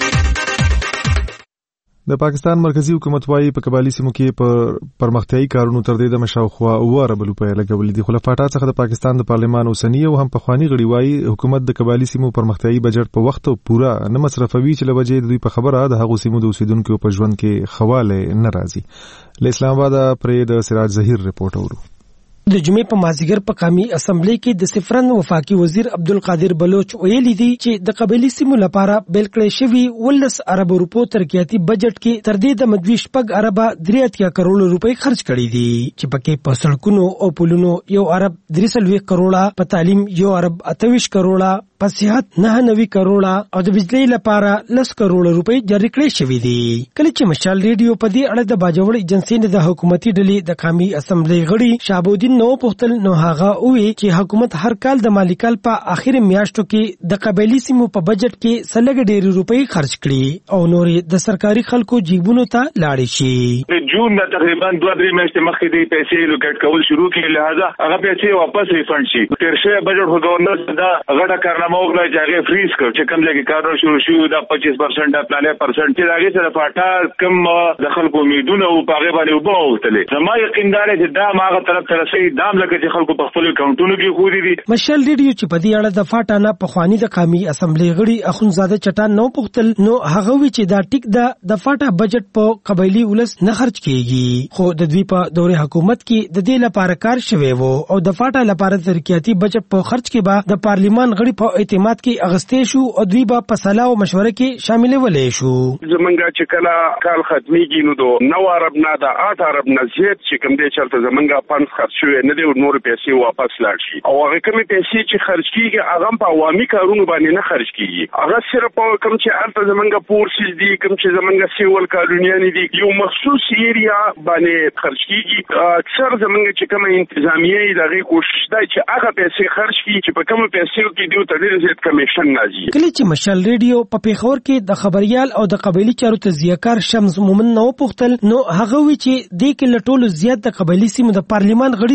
د پاکستان مرکزی حکومت وايي په قبایلی سیمو کې په پرمختیايي کارونو تر دې د مشاوخوا اوره بل په لګولې دي. خلافاټا څخه د پاکستان د پارلمان اوسنی او هم پخوانی غړي وايي حکومت د قبایلی سیمو پرمختیايي بجټ په وخت پورا نه مصرفوي چې لوجه د دوی په خبره د هغو سیمو د اوسیدونکو په ژوند کې خواله نه راځي. له اسلام آباد پرې د سراج ظهیر رپورټ اورو. د جمعې په مازیګر په قومي اسمبلی کې د صفرن وفاقي وزیر عبدالقادر بلوچ ویلي دي چې د قبایلی سیمو لپاره بیل کړی شوی 19 ارب روپو ترقیاتي بجټ کې تر دې د مدوي شپږ ارب 83 کروڑ روپۍ خرج کړي دي چې پکې په سړکونو او پلونو 1 ارب 3 کروڑ په تعلیم 1 ارب 28 کروڑ په صحت 99 کروڑ او د بجلی لپاره 10 کروڑ روپۍ جاری کړې شوې دي. کله چې مشال ریډیو په دې اړه د باجوړ ایجنسی نه د حکومتي ډلې د قومي اسمبلی غړي شابودین نو پختل نو هغه وی چې حکومت هر کال د مالی کال په اخر میاشتو کې د قبایلی سیمو په بجټ کې سلګ ډېری روپۍ خرج کړي او نورې د سرکاري خلکو جیبونو ته لاړې شي. جون د تقریبا 2-3 میاشتې مخکې د پیسې لوکټ کول شروع کړي لہذا هغه پیسې واپس ریفند شي. تیر شوی بجټ خو گورنر دا غټه کارنامه وکړه چې هغه فریز کړ چې کوم ځای کې کارونه شروع شو دا 25% د پلانې پرسنټ چې هغه سره فاټا کم د خلکو امیدونه او په هغه باندې وبوتلې. زما یقین دی چې دا ماغه طرف ته رسي دام لکه چې خلکو په خپل اکاونټونو کې خوري دي. مشال ریډیو چې په دې اړه د فاټا نه په خواني د قومي اسمبلی غړي اخونزاده چټان نو پختل نو هغه وی چې دا ټیک د فاټا بجټ په قبایلی ولس نه خرج کیږي خو د دوی په دورې حکومت کې د دې لپاره کار شوی وو او د فاټا لپاره ترقیاتي بجټ په خرج کې به د پارلیمان غړي په اعتماد کې اغستې شو او دوی به په صلاح او مشوره کې شامل ولې شو. زمونږ چې کله کال ختميږي نو د 9 ارب نه د 8 ارب نه زیات چې کوم دې چلته زمونږ فند خرج شوی نه دی نور پیسې واپس لاړ شي او هغه کومې پیسې چې خرج کیږي هغه په عوامي کارونو باندې نه خرج کیږي. هغه صرف کوم چې الته زمونږ پورسز دي کوم چې زمونږ سیول کالونیان دي یو مخصوص ایریا باندې خرج کیږي. اکثر زمونږ چې کوم انتظامیه دغه کوشش دی چې هغه پیسې خرج کیږي چې په کوم پیسې کې دوی ته ډېر زیات کمیشن راځي. کله چې مشال ریډیو په پیښور کې د خبريال او د قبایلی چارو تزیهکار شمس مومن نو پختل نو هغه وی چې د کې لټول زیات د قبایلی سیمو د پارلیمان غړي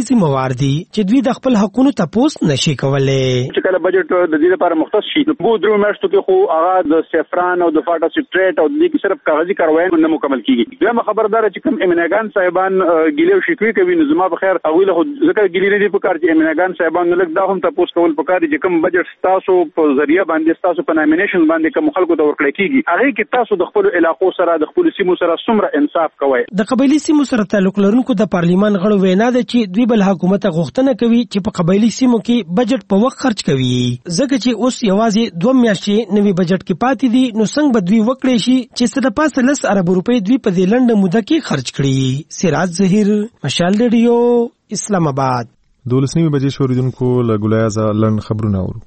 داسې ذمہوار دي چې دوی د خپل حقونو تپوس نشي کولای. چې کله بجټ د دې لپاره مختص شي په درو میاشتو کې خو هغه د سفران او د فاټا سټریټ او د دې صرف کاغذي کاروایي نه مکمل کیږي. دا خبردار چې کوم امنیګان صاحبان ګیلو شکوي کوي نو زما په خیر اوله خو ځکه ګیلې نه دي په کار چې امنیګان صاحبان لږ دا هم تپوس کول په کار چې کوم بجټ تاسو په ذریعہ باندې تاسو په نامینیشن باندې کوم خلکو ته ورکړی کیږي هغه کې تاسو د خپل علاقو سره د خپل سیمو سره څومره انصاف کوئ. د قبایلی سیمو سره تعلق لرونکو د پارلیمان غړو وینا ده چې دوی بل حکومت غوښتنه کوي چې په قبایلی سیمو کې بجټ په وخت خرج کوي ځکه چې اوس یوازې 2 میاشتې نوی بجټ کې پاتې دي نو څنګه به دوی وکړي شي چې څه د پاسه 10 ارب روپۍ دوی په دې لنډه موده کې خرج کړي. سراج ظهیر، مشال ریډیو، اسلام آباد. 12 بجې شوریدونکو له ګلایزه لنډ خبرونه اورو.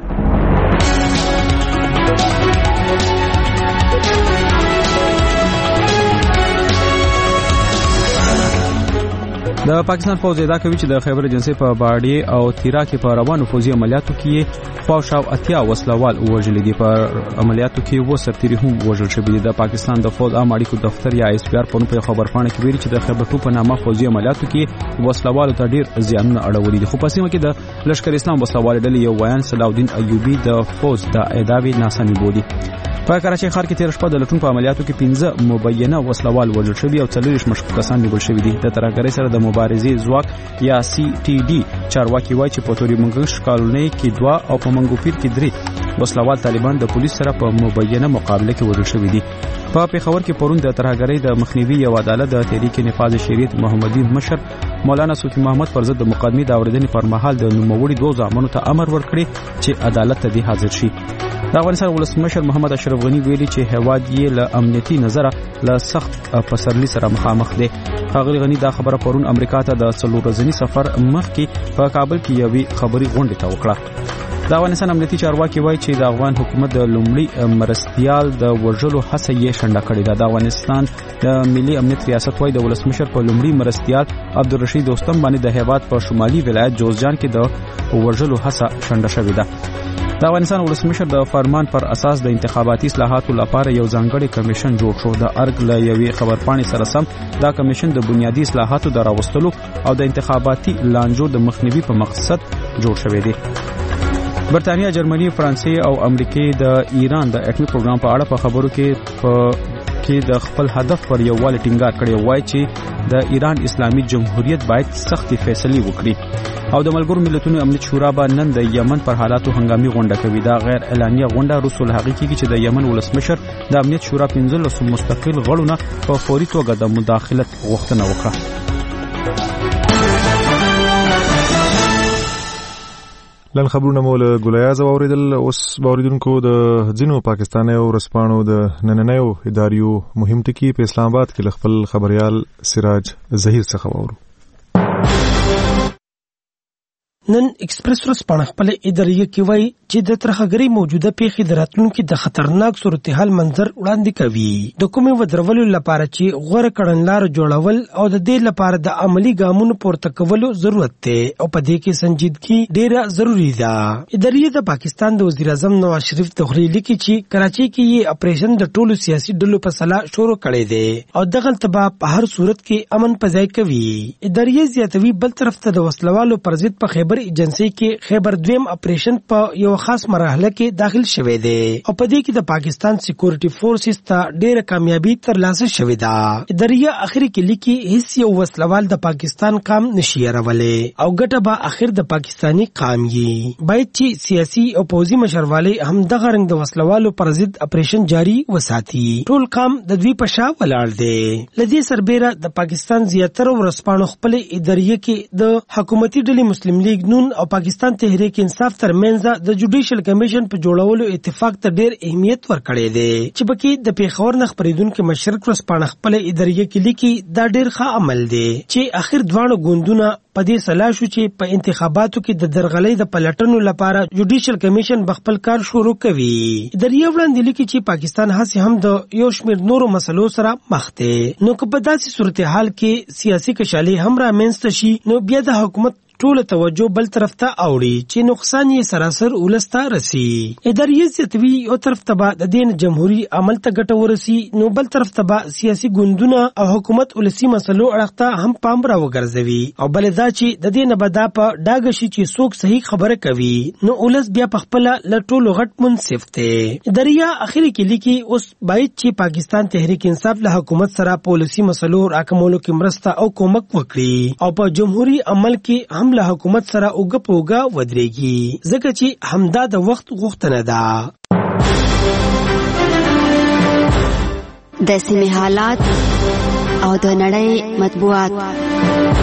د پاکستان فوج ادعا کوي چې د خیبر ایجنسی په باډي او تیرا کې په روانو فوجي عملیاتو کې خواوشاو 80 وسلوال وژل دي. په عملیاتو کې و سرتیري هم وژل شوي دي. د پاکستان د فوج عام اړیکو دفتر یا اس پی آر په خبرپاڼه کې ویلي چې د خیبر په نامه فوجي عملیاتو کې وسلوالو ته ډیر زیانونه اړولي دي. خو په سیمه کې د لشکر اسلام وسلوال ډلې یو ویان صلاح ایوبی د فوج د ادعاوی ناسمي بولي. په کراچۍ ښار کې تیر شپه د لټون په عملیاتو کې 15 مبینه وسلوال وژل شوي او 40 مشکوک کسان نیول شوي دي. د ترهګرۍ سره د مبارزې ځواک یا سی ټي ډي چارواکي وایي چې په توري منګش کالونۍ کې 2 او په منګوپیر کې 3 وسلوال طالبان د پولیس سره په مبینه مقابله کې وژل شوي دي. په پیښور کې پرون د ترهګرۍ د مخنیوي یو عدالت د تحریک نفاذ شریعت محمدي مشر مولانا صوفي محمد پر ضد د مقدمې د اوریدنې پر مهال د نوموړي 2 زامنو ته امر ورکړي چې عدالت ته حاضر شي. د افغانستان ولسمشر محمد اشرف غنی ویلي چې هواد یې له امنیتي نظره له سخت پسرلي سره مخامخ دی. ښاغلي غنی دا خبره پرون امریکا ته د 3 ورځني سفر مخکې په کابل کې یوې خبري غونډې ته وکړه. د افغانستان امنیتي چارواکي وایي چې د افغان حکومت د لومړي مرستيال د وژلو هڅه یې شنډه کړې ده. د افغانستان د ملي امنیت ریاست وایي د ولسمشر په لومړي مرستيال عبدالرشید دوستم باندې د هیواد په شمالي ولایت جوزجان کې د وژلو هڅه شنډه شوې ده. د افغانستان ولسمشر د فرمان پر اساس د انتخاباتي اصلاحاتو لپاره یو ځانګړی کمیشن جوړ شو. د ارګ له یوې خبرپاڼې سره سم دا کمیشن د بنیادی اصلاحاتو د راوستلو او د انتخاباتي لانجو د مخنیوي په مقصد جوړ شوی دی. برتانیا، جرمني، فرانسې او امریکا د ایران د اټومي پروګرام په اړه په خبرو کې د خپل هدف پر یووالي ټینګار کړی. وایي چې د ایران اسلامي جمهوریت باید سختي فیصلې وکړي. او د ملګرو ملتونو امنیت شورا به نن د یمن پر حالاتو هنګامي غونډه کوي. دا غیر اعلانیه غونډه رسول حقیقي چې د یمن ولسمشر د امنیت شورا 15 مستقل غړو نه په فوري توګه د مداخلت غوښتنه وکړه. لن خبرونه مول ګلایاز اوریدل. اوس باوریدونکو د ځینو پاکستاني او رسپانو د نننیو اداریو مهم ټکی په اسلام آباد کې خپل خبريال سراج ظهیر څخه وورو. نن ایکسپریس ورځپاڼه خپل اداریه کې وایي چې د ترهګرۍ موجوده پیښې د راتلونکي د خطرناک صورتحال منظر وړاندې کوي. د کومې ودرولو لپاره چې غوره کړنلار جوړول او د دې لپاره د عملی ګامونو پورته کولو ضرورت دی او په دې کې سنجیدګي ډیره ضروری ده. اداریه د پاکستان د وزیر اعظم نواز شریف د خلیلی کې چې کراچۍ کې یې اپریشن د ټولو سیاسي ډلو په صلاح شروع کړی دی او دغه تبا په هر صورت کې امن پځای کوي. اداریه زیاتوي بل طرف ته د وسلوالو پر ضد په خیبر ایجنسی کې خیبر دویم اپریشن په یو خاص مرحله کې داخل شوه دی او په دې کې د پاکستان سکیورټي فورسز ته ډېره کامیابی ترلاسه شوه ده. اداریه اخري کې لیکي هیڅ یو وسلوال د پاکستان کام نشي راولې او ګټه به اخر د پاکستانی قام یې. باید چې سیاسي او پوځي مشرواله هم دغه رنګ د وسلوالو پر ضد اپریشن جاری وساتي. ټول کام د دوی په شا ولاړ دی. لدی سربېره د پاکستان زیاتره ورسپانو خپل اداریه کې د حکومتي ډلې مسلم لیگ نون او پاکستان تحریک انصاف ترمنځ د جوډیشل کمیشن په جوړولو اتفاق ته ډېر اهمیت ورکړی دی چې پکې د پیښور نه خبرېدونکو مشرق ورسپانه خپل اداریه کې لیکي دا ډېر ښه عمل دی چې اخر دواړو ګوندونه په دې سلا شو چې په انتخاباتو کې د درغلۍ د پلټنو لپاره جوډیشل کمیشن بخپل کار شروع کوي. اداریه وړاندې لیکي چې پاکستان هڅې هم د یو شمېر نورو مسلو سره مخ دی. نو که په داسې صورتحال کې سیاسي کشالي هم رامنځته شي نو بیا د حکومت ټول توجه بل طرف ته اوړي چې نقصان یې سراسر ولسته رسی. اداري زیاتوي او طرف ته د دین جمهوریت عمل ته ګټه ورسی، نو بل طرف ته سیاسي ګوندونه او حکومت ولسی مسلو اړخته هم پام را وګرځوي، او بل دا چې د دې نه بدا په ډاګه شي چې څوک صحیح خبره کوي نو ولس بیا په خپل لټولو غټ منصف ته. دریا اخري کې لیکي اوس باید چې پاکستان تحریک انصاف له حکومت سره پالیسي مسلو راکمولو کې مرسته او کومک وکړي، او په جمهوریت عمل کې هم له حکومت سره اوګه پوګه ودرېږي، ځکه چې همدا د وخت غوښتنه ده. د سیمې حالات او د نړۍ مطبوعات.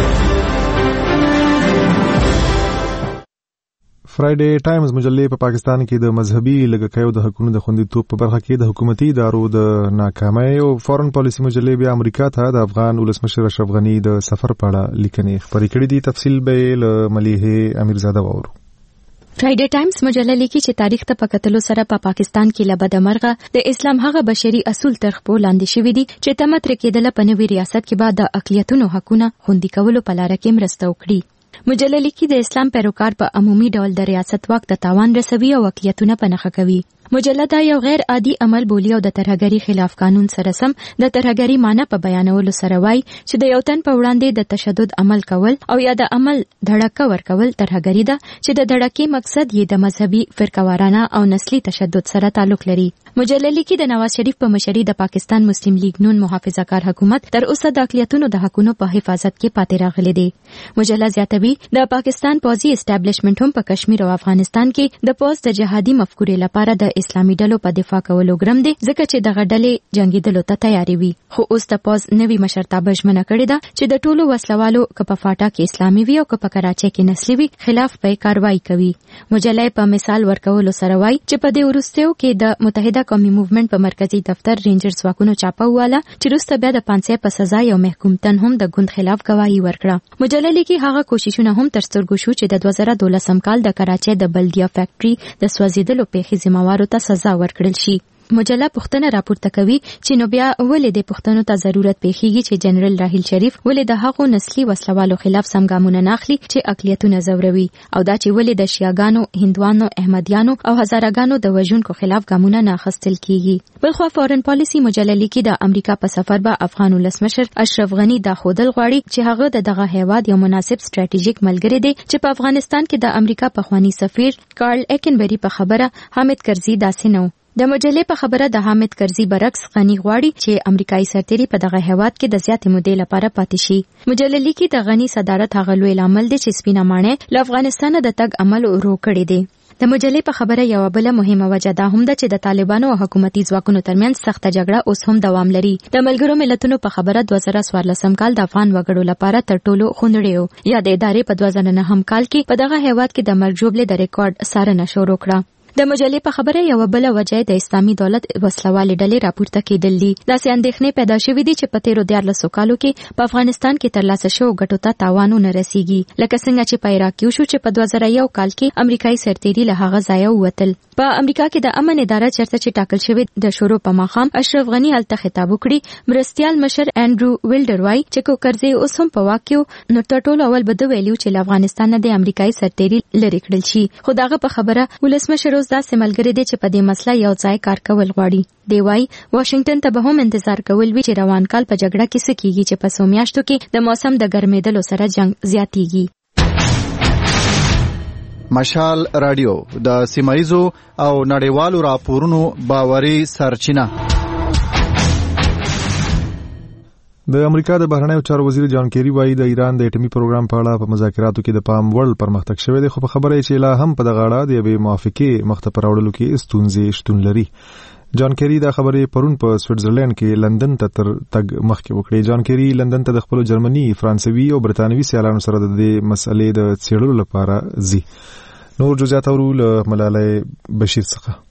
فرایډے ټایمز مجلې په پاکستان کې د مذهبي لږکیو د حقوقو د خوندیتوب په برخه کې د حکومتي ادارو د ناکامۍ او فورن پالیسي مجلې بیا امریکا ته د افغان ولسمشر اشرف غنی د سفر په اړه لیکنې خپرې کړې دي. تفصیل به له ملیحه امیرزاده وورو. فرایډے ټایمز مجله لیکي چې تاریخ ته په کتلو سره په پاکستان کې لبدمرغه د اسلام هغه بشري اصول تر خپل لاندې شوي دي چې تمتر کېدل په نوي ریاست کې بعد د اقلیتونو حقوقونه خوندي کولو په لار کې مرسته وکړي. مجله لیکي د اسلام پیروکار په عمومي ډول د ریاست واک ته تاوان رسوي او اقلیتونه په نښه کوي. مجله دا یو غیر عادي عمل بولی او د ترهګری خلاف قانون سره سم د ترهګری معنی په بیانولو سره وای چې د یو تن په وړاندې د تشدد عمل کول او یا د عمل دړکه ورکول ترهګری ده چې د دړکې مقصد یې د مذهبي فرقوارانه او نسلی تشدد سره تعلق لري. مجله لیکي د نواز شریف په مشرۍ د پاکستان مسلم لیگ نون محافظه‌کار حکومت تر اوسه د اقلیتونو د حقوقو په حفاظت کې پاتې راغلی دی. مجله زیاتوي د پاکستان پوځي اسټابلیشمنټ هم په کشمیر او افغانستان کې د پوز د جهادي مفکورې لپاره د اسلامي ډلو په دفاع کولو ګرم دي، ځکه چې دغه ډلې جنگیدلو ته تیاری وي. خو اوس د پوز نوي مشرتابه ژمنه کړې ده چې د ټولو وسلوالو که په فاټا کې اسلامي وي او که په کراچۍ کې نسلي وي خلاف به کاروایی کوي. مجله په مثال ورکولو سره وایي چې په دې وروستیو کې د متحده قومي موومېنټ په مرکزی دفتر رینجر ځواکونو چاپه واله چې وروسته بیا د 500 په سزا یو محکوم تن هم د ګوند خلاف گواهی ورکړه. مجله لیکي هغه کوششونه هم تر سترګو شو چې د 2012 کال د کراچۍ د بلدیه فیکټري د سوځیدلو پیښې ذمہوارو ته سزا ورکړل شي. مجله پوښتنه راپورته کوي چې نو بیا ولې د پښتنو ته ضرورت پیښیږي چې جنرال راحیل شریف ولې د هغو نسلی وسلوالو خلاف سم ګامونه ناخلي چې اقلیتونه زوروي، او دا چې ولې د شیعاګانو، هندوانو، احمدیانو او هزارهګانو د وژونکو خلاف ګامونه نه اخیستل کیږي. بلخوا فورن پالیسي مجله لیکي د امریکا په سفر به افغان ولسمشر اشرف غنی دا خودل غواړي چې هغه د دغه هیواد یو مناسب سټریټیژیک ملګری دی چې په افغانستان کې د امریکا پخوانی سفیر کارل ایکنبری په خبره حامد کرزي داسې نو. د مجلې په خبره د حامد کرزي برعکس غنی غواړي چې امریکایي سرتیري په دغه هیواد کې د زیاتې مودې لپاره پاتې شي. مجلې لیکي د غنی صدارت هغه لوی لامل دی چې سپینه ماڼۍ له افغانستان د تګ عمل ورو کړی دی. د مجلې په خبره یو بل مهمه وجه دا هم ده چې د طالبانو او حکومتي ځواکونو ترمنځ سخته جګړه اوس هم دوام لري. د ملګرو ملتونو په خبره 2014 کال د افغان وګړو لپاره تر ټولو خوندړیو یا د ادارې په 2009 کال کې په دغه هیواد کې د مرګ ژوبلې د ریکارډ څارنه شروع کړه. د مجلې په خبره یو بل وجه د اسلامي دولت وسلوالې ډلې راپورته کېدل دي. داسې اندېښنې پیدا شوې دي چې په تیرو 14 کالو کې په افغانستان کې ترلاسه شوو ګټو ته تاوانونه رسیږي، لکه څنګه چې په عراق کې وشو چې په 2001 کال کې امریکایي سرتیري له هغه ځایه ووتل. په امریکا کې د امن اداره چرته چې ټاکل شوې د شروع په ماښام اشرف غنی هلته خطاب وکړي. مرستیال مشر انډرو ویلډر وایي چې کو کرزي اوس هم په واک کې نو تر ټولو اول بده ویلو چې له افغانستان نه د امریکایي سرتیري لرې کړل شي. خو دغه په خبره ولسمشر اوس داسې ملګری دی چې په دې مسله یو ځای کار کول غواړي. دی وايي واشنگټن ته به هم انتظار کول وی چې روان کال په جګړه کې څه کیږي چې په څو میاشتو کې د موسم د ګرمېدلو سره جنگ زیاتیږي. مشال رادیو د سیمایزو او نړیوالو راپورونو باوري سرچینه. د امریکا د بهرنیو چارو وزیر جان کیری وایي د ایران د اټومي پروګرام په اړه په مذاکراتو کې د پام وړ پرمختګ شوی دی، خو په خبره یې چې لا هم په دغه اړه د یوې موافقې مخته پر وړلو کې ستونزې شتون لري. جان کیری دا خبرې پرون په سویټزرلند کې لندن ته تر تګ مخکې وکړې. جان کیری لندن ته د خپل جرمني، فرانسوي او برتانوي سیالانو سره د دې مسلې د څېړلو لپاره ځي. نور جزئیات اورو له ملالۍ بشیر څخه.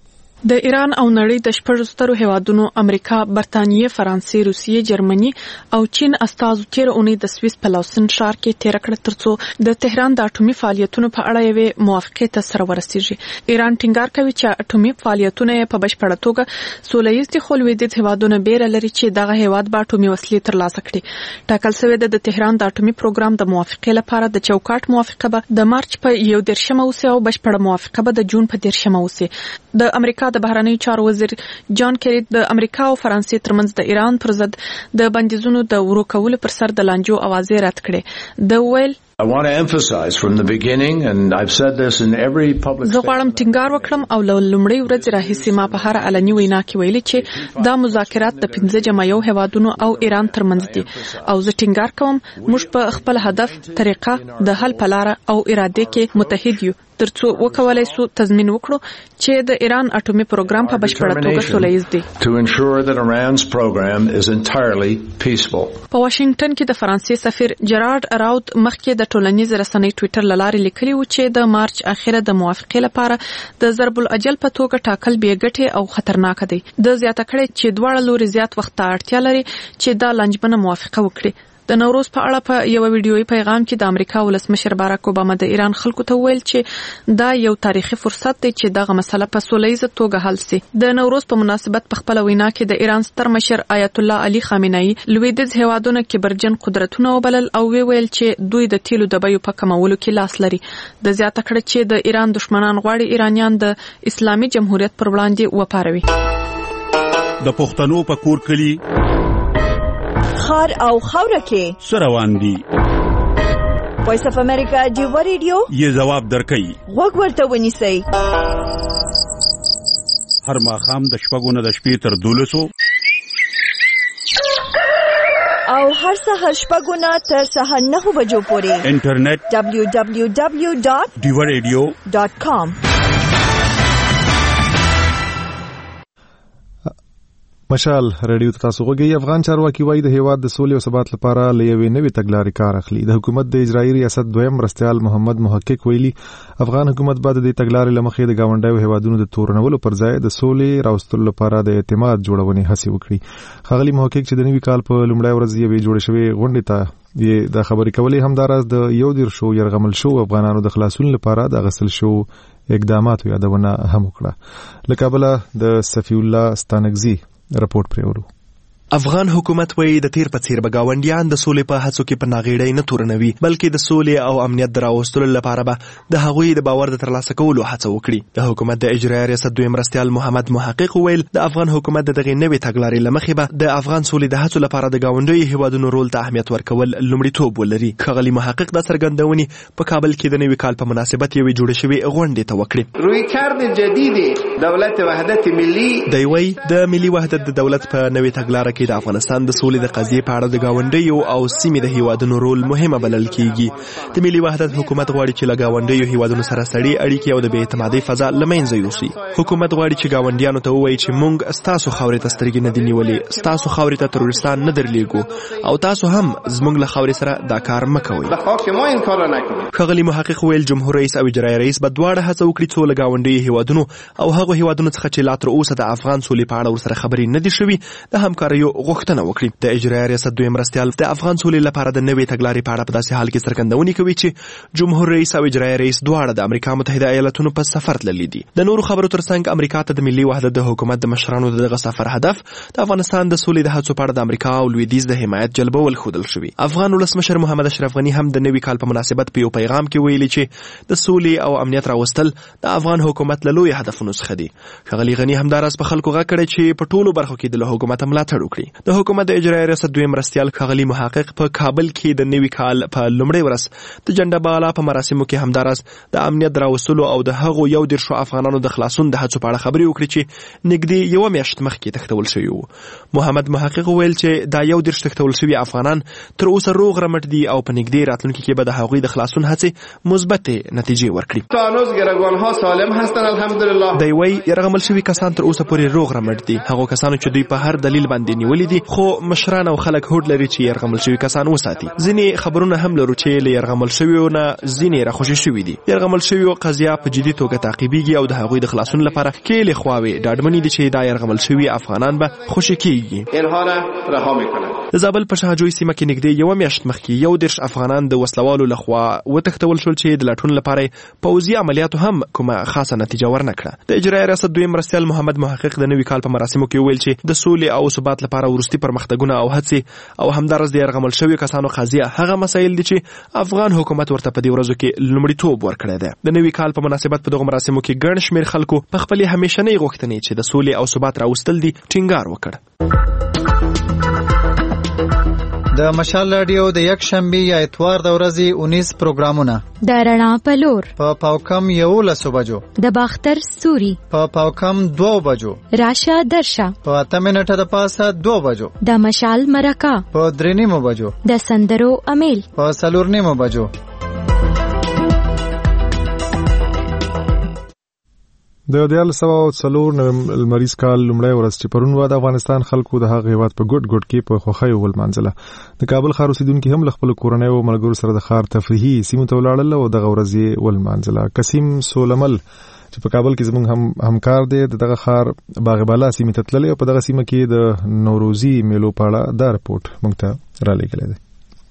د ایران او نړۍ د شپږ سترو هیوادونو امریکا، برتانیې، فرانسې، روسیې، جرمني او چین استازو تیر اونۍ د سویس په لاوسن ښار کې تیر کړ ترڅو د تهران د اټومي فعالیتونو په اړه یوې موافقې ته سره ورسیږي. ایران ټینګار کوي چې اټومي فعالیتونه په بشپړه توګه سوله ییز دي، خو لویدیځ هیوادونه بیره لري چې دغه هیواد به اټومي وسلې ترلاسه کړي. ټاکل شوی د تهران د اټومي پروګرام د موافقې لپاره د چوکاټ موافقه به د مارچ په 1 اوسه او بشپړه موافقه به د جون په 13 اوسه. د امریکا د بهرنیو چارو وزیر جان کیری د امریکا او فرانسې ترمنځ د ایران پر ضد د بندیزونو د ورو کولو پر سر د لانجو اوازې رد کړې. د ویل I want to emphasize from the beginning, and I've said this in every public زه غواړم ټینګار وکړم او له لومړۍ ورځې راهیسې ما په هر علني وینا کې ویلي چې دا مذاکرات د 15 جمعیو هیوادونو او ایران ترمنځ دي او زه ټینګار کوم موږ په خپل هدف، طریقه، د حل په لاره او اراده کې متحد یو ترڅو وکولای شو تضمین وکړو چې د ایران اټومي پروګرام په بشپړه توګه سوله‌ییز دی. To ensure that Iran's program is entirely peaceful. په واشنگټن کې د فرانسې سفیر جرارد اراود مخکې د ټولنیز رسنۍ ټوئیټر لارې لیکلي و چې د مارچ اخیره د موافقې لپاره د ضرب الاجل په توګه ټاکل بې ګټې او خطرناک دی. د زیاته کړې چې دواړه لوري زیات وخت ته اړتیا لري چې دا لنجمنه موافقه وکړي. د نوروز په اړه په یو ویډیويي پیغام کې د امریکا ولسمشر باراک اوباما د ایران خلکو ته ویل چې دا یو تاریخي فرصت دی چې دغه مسله په سوله‌ییزه توګه حل شي. د نوروز په مناسبت په خپل وینا کې د ایران ستر مشر آیت الله علي خامنه‌ای لویدیځ هیوادونو کې برجن قدرتونه وبلل او ویل چې دوی د تیلو د بیو په کمولو کې لاس لري. د زیاته کړه چې د ایران دشمنان غواړي ایرانیان د اسلامي جمهوریت پر وړاندې وپاروي. د پښتنو په کور کلی خار او خاوره کې سروان دي. وایس اف امریکا دیو ریډیو یې جواب درکړي. وګ ورته ونیسئ. هر ماښام د شپږو نه د شپې تر 12 او هر سهار شپږو نه تر سهار 9 بجو پورې انټرنیټ www.diwaradio.com. مشال رادیو تاسو غوږی. افغان چارواکي وایي د هیواد د سولې او ثبات لپاره لوي نوې تګلارې کار اخلي. د حکومت د اجرایي ریاست دویم مرستیال محمد محقق ویلي افغان حکومت بعد د تګلارې لمخې د گاونډیو هیوادونو د تورنولو پر ځای د سولې راوستلو لپاره د اعتماد جوړونې هڅې وکړي. خغلی محقق چې د نوي کال په لومړۍ ورځ یې جوړ شوی غونډې ته د خبرې کولې همداراز د یو دیر شو يرغمل شو افغانانو د خلاصون لپاره د غسل شو اقدامات یادونه هم وکړه. له کابل د صفی الله ستانکزی رپورټ پرېولو. افغان حکومت وایي د تیر په څیر به ګاونډیان د سولې په هڅو کې په ناغېړۍ نه تورنوي، بلکې د سولې او امنیت د راوستلو لپاره به د هغوی د باور د ترلاسه کولو هڅه وکړي. د حکومت د اجرایي ریاست دویم مرستیال محمد محقق ویل د افغان حکومت د دغې نوې تګلارې له مخې به د افغان سولې د هڅو لپاره د ګاونډیو هیوادونو رول ته اهمیت ورکول لومړیتوب ولري. ښاغلي محقق دا څرګندونې په کابل کې د نوي کال په مناسبت یوې جوړې شوې غونډې ته وکړې. رویکرد جدید دولت وحدت ملی دی وایي د ملي وحدت د دولت په نوې تګلاره کې د افغانستان د سولې د قضیې په اړه د ګاونډیو او سیمې د هیوادونو رول مهمه بلل کیږي. د ملي وحدت حکومت غواړي چې له ګاونډیو هیوادونو سره سړې اړیکې او د بې اعتمادۍ فضا له منځه یوسي. حکومت غواړي چې ګاونډیانو ته ووایي چې موږ ستاسو خاورې ته سترګې نه دي نیولې، ستاسو خاورې ته تروریستان نه درلیږو او تاسو هم زموږ له خاورې سره دا کار مه کوئ. ښاغلي محقق ویل جمهور رئیس او اجرایي رئیس به دواړه هڅه وکړي څو له ګاونډیو هیوادونو او هغو هیوادونو څخه چې لا تر اوسه د افغان سولې په اړه ورسره خبرې نه دي شوي د همکاریو غوښتنه وکړي. د اجرایي ریاست دویم مرستیال د افغان سولې لپاره د نوې تګلارې په اړه په داسې حال کې څرګندونې کوي چې جمهور رئیس او اجرایي رئیس دواړه د امریکا متحده ایالاتونو په سفر تللي دي. د نورو خبرو ترڅنګ امریکا ته د ملي وحدت د حکومت د مشرانو دغه سفر هدف د افغانستان د سولې د هڅو په اړه د امریکا او لویدیځ د حمایت جلبول ښودل شوي. افغان ولسمشر محمد اشرف غني هم د نوي کال په مناسبت په یو پیغام کې ویلي چې د سولې او امنیت راوستل د افغان حکومت له لوی هدفونو څخه دي. ښاغلي غني همداراز په خلکو غږ کړی چې په ټولو برخو کې د حکومت ملاتړ وکړي. د حکومت د اجرایي ریاست دویم مرستیال ښاغلي محقق په کابل کې د نوي کال په لومړۍ ورځ د جنډه بالا په مراسمو کې همداراز د امنیت راوستلو او د هغو یو دېرشو افغانانو د خلاصون د هڅو په اړه خبرې وکړي چې نږدې یوه میاشت مخکې تښتول شوي وو. محمد محقق ویل چې دا یو دېرش تښتول شوي افغانان تر اوسه روغ رمټ دي او په نږدې راتلونکي کې به د هغوی د خلاصون هڅې مثبتې نتیجې ورکړي. تا هنوز گروگانها سالم هستن الحمدلله. دی وایي یرغمل شوي کسان تر اوسه پورې روغ رمټ دي. هغو کسانو چې دوی په هر دلیل باندې نیولې دي، خو مشران او خلک هوډ لري چې يرغمل شوي کسان وساتي. ځینې خبرونه هم لرو چې له يرغمل شویو نه ځینې راخوشي شوي دي. يرغمل شویو قضیه په جدي توګه تعقیبېږي او د هغوی د خلاصون لپاره کې له خواوې ډاډمنې دي چې دا يرغمل شوي افغانان به خوشي کیږي. اینها را رها میکنند. د زابل په شاهجوی سیمه کې نږدې یوه میاشت مخکې 11 افغانان د وسلوالو لخوا وتښتول شول چې د لټون لپاره پوځي عملیاتو هم کومه خاصه نتیجه ورنکړه. د اجرایي ریاست دویم مرستیال محمد محقق د نوي کال په مراسمو کې ویل چې د سولې او ثبات لپاره وروستي پرمختګونه او هڅې او همدارس د يرغمل شوي کسانو قضیه هغه مسایل دي چې افغان حکومت ورته په دې ورځو کې لومړیتوب ورکړی دی. د نوي کال په مناسبت په دغه مراسمو کې ګڼ شمېر خلکو په خپلې همیشنۍ غوښتنې چې د سولې او ثبات راوستل دي ټینګار وکړ. د مشال رادیو د یک شنبه یا اتوار د ورځې 19 پروګرامونه: د رڼا پلور په پاوکم 11 بجو، د باختر سوري په پاوکم 2 بجو، راشه درشه په 8 منټه د پاسه 2 بجو، د مشال مرکه په 3 بجو، د سندرو امیل په 4 بجو. د 1940 لمریز کال لومړی ورځ چې پرون و د افغانستان خلکو د هغه هیواد په ګډ ګډ کې په خوښۍ ولمانځله. د کابل ښار اوسیدونکي هم له خپلو کورنیو ملګرو سره د ښار تفریحي سیمو ته ولاړل او دغه ورځ یې ولمانځله. قسیم سولمل چې په کابل کې زموږ همکار دی دغه ښار باغ بالا سیمې ته تللی او په دغه سیمه کې د نوروزي میلو په اړه دا رپورټ موږ ته رالیږلی دی.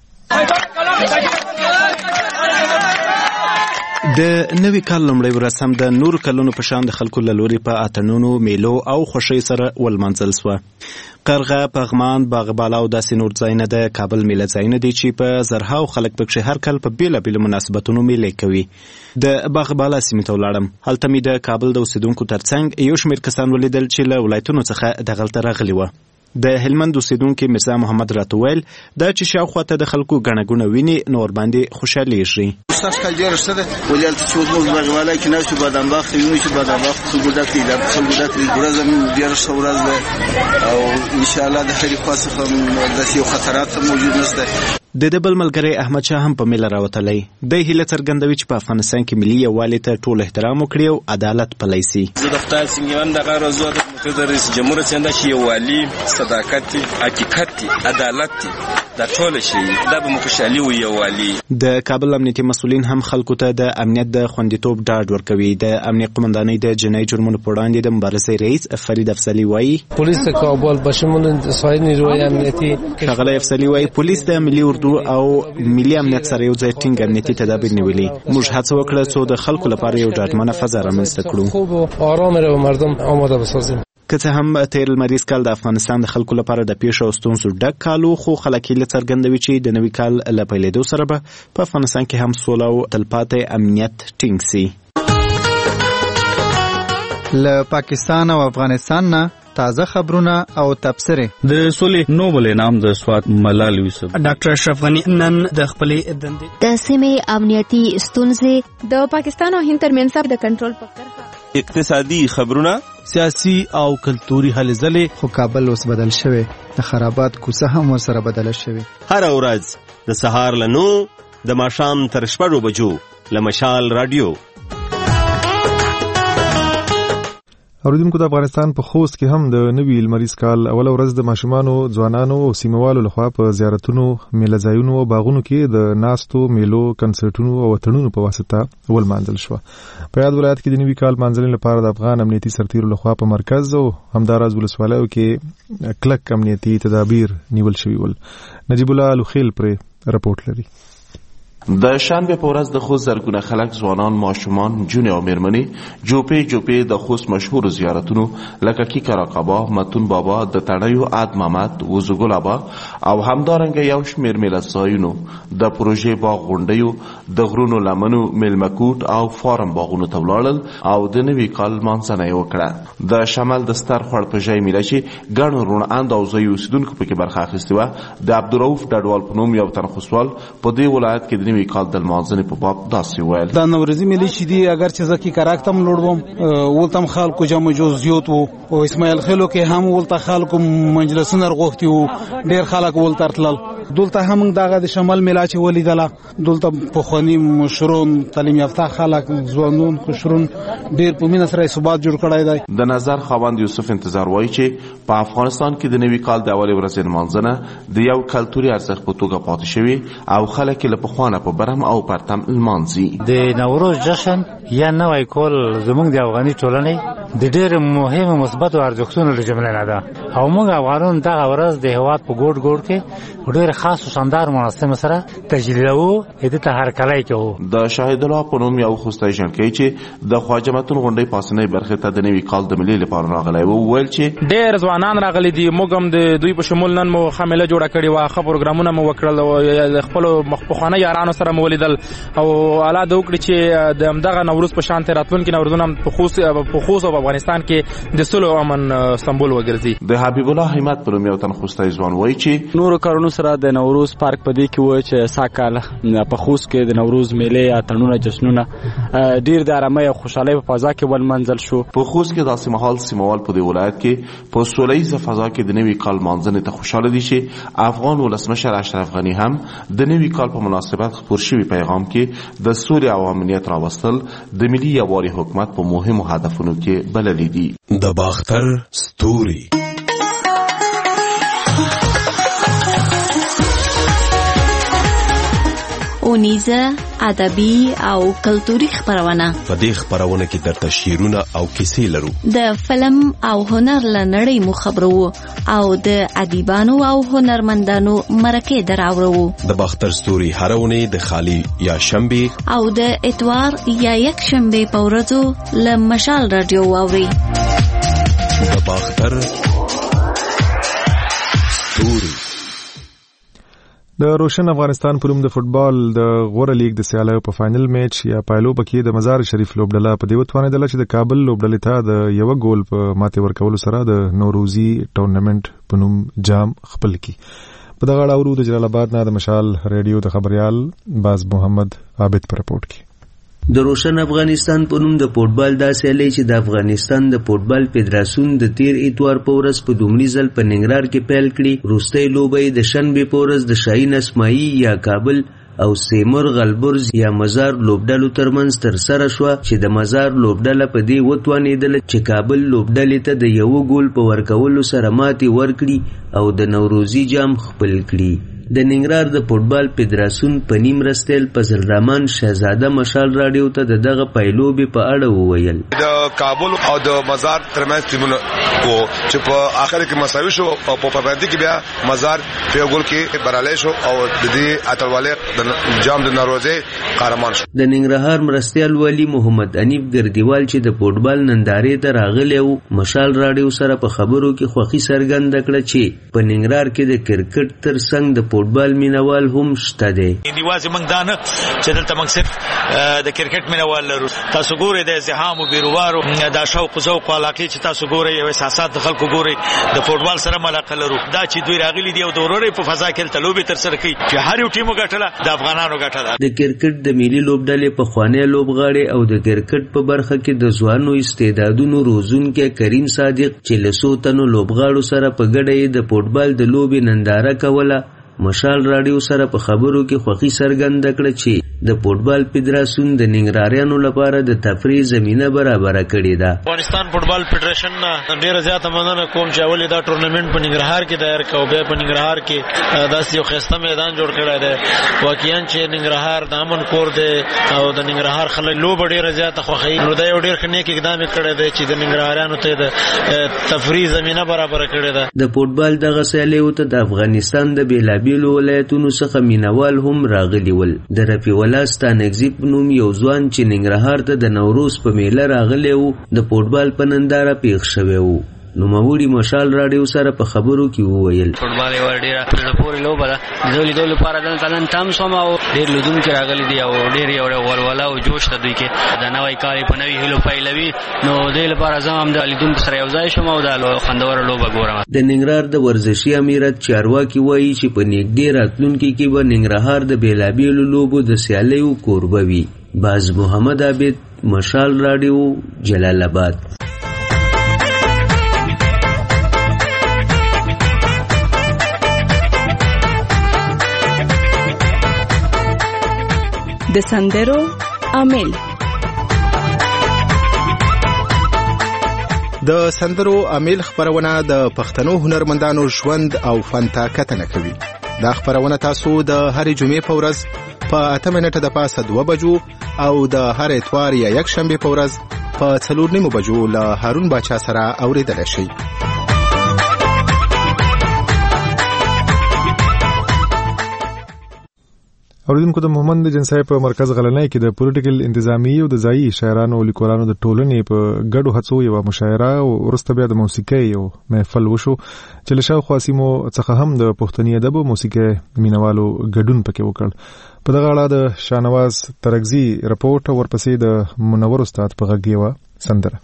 د نوي کال لومړی ورځ هم د نورو کلونو په شان د خلکو له لوري په اتڼونو، میلو او خوښۍ سره ولمانځل سوه. قرغه، پغمان، باغ بالا او داسې نور ځایونه د کابل میله ځایونه دي چې په زرهاو خلک پکښې هر کال په بېلابېلو مناسبتونو میلې کوي. د باغ بالا سیمې ته ولاړم. هلته مې د کابل د اوسیدونکو ترڅنګ یو شمېر کسان ولیدل چې له ولایتونو څخه دغلته راغلي وه. د هلمند اوسیدونکي مرزا محمد راته ویل دا چې شاوخوا ته د خلکو ګڼه ګوڼه ویني نو ورباندې خوشحالېږي. ستاسو کال ډېره ښه ده ولې هلته چې اوس موږ باغ بالا کې ناست یو بادام باغ ته وینو چې بادام باغ خلکو ډک دی. دا خلکو ډک دی ورځ زموږ ډېره ښه ورځ ده او انشاءالله د هرې خوا څخه داسې یو خطرات هم موجود نشته. د ده بل ملګری احمد شاه هم په میله راوتلی. دی هیله څرګندوي چې په افغانستان کې ملي یووالي ته ټول احترام وکړي او عدالت پلی سي. زه د خدای څنګه دغه ورځ د رئیس جمهور څنګه چې یووالي، صداقت، حقیقت، عدالت دا ټول شي دا به خوشحالي وي یووالي. د کابل امنیتي مسؤلین هم خلکو ته د امنیت د خوندیتوب ډاډ ورکوي. د امنیت قمندانۍ د جنایي جرمونو په وړاندې د مبارزې رئیس فرید افضلي وایي پولیس کابل بشمول سایر نیروی امنیتي ښاغلی افضلي وایي پولیس د ملي اردو او ملي امنیت سره یو ځای ټینګ امنیتي تدابیر نیولي. موږ هڅه وکړه څو د خلکو لپاره یو ډاډمنه فضا رامنځته کړو. خوب او آرام رو مردم آماده بسازیم. که څه هم تیر لمریز کال د افغانستان د خلکو لپاره د پیښو او ستونزو ډک کال و، خو خلک هیله څرګندوي چې د نوي کال له پیلېدو سره به په افغانستان کې هم سوله او تلپاتې امنیت ټینګ سي. له پاکستان او افغانستان نه تازه خبرونه او تبصره. د سولې نوبل انعام د سوات ملال یوسف ډاکټر اشرف غنی نن د خپلې دندې د سیمې امنیتي ستونزې د پاکستان او هند ترمنځ د کنټرول په کرښه اقتصادي خبرونه، سیاسي او کلتوري هلې ځلې. خو کابل اوس بدل شوی، د خرابات کوڅه هم ورسره بدله شوې. هر ورځ د سهار له 9 د ماښام تر 6 بجو له مشال رادیو. اوریدونکو د افغانستان په خوست کې هم د نوي لمریز کال اوله ورځ د ماشومانو، ځوانانو او سیموالو لخوا په زیارتونو، میله ځایونو او باغونو کې د ناستو، میلو، کنسرټونو او اتڼونو په واسطه ولمانځل شوه. په یاد ولایت کې د نوي کال مانځلې لپاره د افغان امنیتي سرتیرو لخوا په مرکز او همداراز ولسوالیو کې کلک امنیتي تدابیر نیول شوي ول. نجیب الله لوخیل پرې رپورټ لري. د شنبه په ورځ د خوست زرګونه خلک، ځوانان، ماشومان، جونې او میرمنې جوپې د خوست مشهور زیارتونو لکه کیکر آقابا، متون بابا، د تڼیو عاد محمد، وزوګل ابا او همدارنګه یو شمېر میلت ځایونو د پروژې باغ غونډیو، د غرونو لمنو، میلمکوټ او فارم باغونو ته ولاړل او د نوي کال لمانځنه یې وکړه. د شمال د ستر خوړ په ژۍ میله چې ګڼ روڼاند او ځایي اوسېدونکو پکې برخه اخیستې وه، د عبدالرؤف ډډوال په نوم یو تنخوسوال په دې ولایت کې نوي کال د لمانځنې په باب داسې ویل: دا نوروزي میلې چې دي اگر چې زه کې کراکتم لوړ وم ولته هم خلکو جمع جو زیات وو او اسماعیل خیلو کې هم ولته خلکو مجلسونه رغوښتي وو، ډېر خلک ولته راتلل دلته هم دغه د شمال میله چې ولیدله دلته پخواني مشرون تعلیم یافته خلک ځوانون خوشرون ډیر په مینه سره ثبات جوړ کړی دی. د نظر خاوند یوسف انتظار وایي چې په افغانستان کې د نوي کال د اولې ورځې لمانځنه د یو کلتوري ارزښت په توګه پاتې شوي او خلک له پخوانه په برم او پرتم لمانځي. د نوروز جشن یا نوی کال زموږ د افغاني ټولنې د ډېر مهمو مثبتو ارزښتونو له جملې نه ده او موږ افغانان دغه ورځ د هېواد په ګوټ ګوټ کې ډېر خاص او شاندار مراسمو سره تجلیلوو، ته هرکلی کوو. د شاهد الله په نوم یو خوستی ژوندکی چې د خواجه متون غونډۍ پاسنۍ برخې ته د نوي کال د ملي لپاره راغلی و وویل چې ډېر ځوانان راغلي دي. موږ هم د دوی په شمول نن مو ښه میله جوړه کړې وه، ښه پروګرامونه مو وکړل او د خپلو پخوانیو یارانو سره مو ولیدل او الله دې وکړي چې د همدغه نوروز په شان راتلونکي نوروزونه هم په خصوص په افغانستان کې د صلح او امن سمبول وګرځي. د حبیب الله همت په نوم یو تن خوستی ځوان وایي چې نورو کارونو سره د نوروز پارک په دې کې و چې ساکال په خوست کې د نوروز میلې اتڼونه جشنونه ډیر د آرامۍ او خوشحالۍ په فضا کې ولمنځل شو. په خوست کې داسې مهال سیموال په دې ولایت کې په سوله ییزه فضا کې د نوي کال مانځنې ته خوشحاله دي چې افغان ولسمشر اشرف غني هم د نوي کال په مناسبت خپور شوي پیغام کې د سولې او امنیت راوستل د ملي یووالي حکومت په مهمو هدفونو کې بللي دي. د باختر ستوري اونیزه ادبي او کلتوري خبرونه. په دې خبرونه کې درته شعرونه او کیسې لرو. د فلم او هنر لنړۍ مو خبرو او د ادیبانو او هنرمندانو مرکه دراوړو. د باختر ستوري هرونه د خالی یا شنبه او د اتوار یا یک شنبه په ورځو له مشال رادیو واوري. د باختر ستوري. د روشن افغانستان په نوم د فوتبال د غوره لیګ د سیالیو په فائنل میچ یا پایلو پکې د مزار شریف لوبډله په دې وتوانېدله چې د کابل لوبډلې ته د یو ګول په ماتې ورکولو سره د نوروزي ټورنمنت په نوم جام خپل کړي. په دغه اړه د جلال آباد نه د مشال ریډیو د خبريال باز محمد عابد پر رپورټ کې. د روشن افغانستان په نوم د فوتبال دا سیالي چې د افغانستان د فوتبال فدراسیون د تیر اتوار په ورځ په دومري ځل په ننګرهار کې پیل کړي. وروستۍ لوبه د شنبه په ورځ د شاهین اسماعیل یا کابل او سیمور غلبرز یا مزار لوبډلو ترمنځ تر سره شو چې د مزار لوبډله په دې وتوانېدل چې کابل لوبډلې ته د یو ګول په ورکولو سره ماتې ورکړي او د نوروزي جام خپل کړي. د ننګرهار د فوتبال فدراسیون په نیم رستل په زلرحمان شهزاده مشال رادیو ته دغه پایلوبې په اړه وویل. د کابل او د مزار ترمنځ ټیمونه کو چې په اخر کې مساوي شو او په پرانتی کې بیا مزار په ګول کې براله شو او د دې اتلواله د جام د ناروزه قهرمان شو. د ننګرهار مرستیال ولی محمد انیف ګردیوال چې د فوتبال نندارې ته راغلی و مشال رادیو سره په خبرو کې خوښي څرګنده کړه چې په ننګرهار کې د کرکټ ترڅنګ د فوتبال مینوال هم شته دي. نیوازي موږ دا نه چې دلته موږ صرف د کرکټ مینوال لرو. تاسو ګورئ د ازدحام او بیروبارو د شوق ذوق او علاقه چې تاسو ګورئ او احساسات د خلکو ګورئ د فوتبال سره علاقه لرو. دا چې دوی راغلي دي او د ورورې په فضا کې تلوبې تر سره کوي چې هر یو ټیم وګټله د افغانانو ګټه ده. د کرکټ د ملي لوبډلې په خوانې لوبغاړي او د کرکټ په برخه کې د ځوانو استعدادونو روزونکو کریم صادق چې له 100 تنو لوبغاړو سره په ګډه د فوتبال د لوبې ننداره کوله مشال رادیو سره په خبرو کې خوښي څرګنده کړه چې د فوتبال فدراسیون د ننګرهاریانو لپاره د تفریح زمينه برابر کړې ده. افغانستان فوتبال فدراسیون ډیره زیاته مننه کوم چې اولې دا ټورنمنت په ننګرهار کې دایر کاوه. به په ننګرهار کې داسې یو خسته میدان جوړ کړی دی. واقعا چې ننګرهار د امن کور دی او د ننګرهار خلک لوب ډیره زیاته خوښي. نو دا یو ډیر ښه نیک اقدام کړی دی چې د ننګرهاریانو ته د تفریح زمينه برابر کړې ده. د فوتبال دغه سیالي ته د افغانستان د بیلابیلو ولایتونو څخه مینوال هم راغلي ول. د رفیع الله ستانکزي په نوم یو ځوان چې ننګرهار ته د نوروز په میله راغلی و د فوتبال په ننداره پیښ شوی و. نو موري مشال رادیو سره په خبرو کې وویل فوتبال یو ډیره د پورې لوبه ده. د لیدلو لپاره د تلن تام سم او ډیر لودونکو راغلي دي او ډیر یو ولوله او جوش ته دوی کې د نوې کال په نوې هلو پیلوي. نو د لپاره زم د لیدونکو سره یو ځای شوم او د خوندور لوبه ګورم. د ننګرهار د ورزشي امیرت چارواکي وایي چې په نږدې راتلونکي کې به ننګرهار د بیلابیلو لوبو د سیالیو کوربه وي. باز محمد عابد مشال رادیو جلال آباد. د سندرو عامل. د سندرو عامل خبرونه د پښتنو هنرمندانو ژوند او فن ته کتنه کوي. دا خبرونه تاسو د هرې جمعې په ورځ په 8 منټه د پاسه 2 بجو او د هر اتوار یا یک شنبه په ورځ په 4:30 بجو له هارون باچا سره اوریدل شي. اوریدونکو د محمد جنسای په مرکز غلنۍ کې د پولیټیکل انتظامی او د ځایي شاعرانو او لیکوالانو د ټولنې په ګډو هڅو یو مشاعره او ورسته بیا د موسیقۍ او محفل وشو چې له شاوخوا سیمو څخه هم د پښتني ادب او موسیقۍ مینوالو ګډون پکې وکړ. په دغه اړه د شاهنواز ترکزي رپورټ ورپسې د منور استاد په غږ یوه سندره.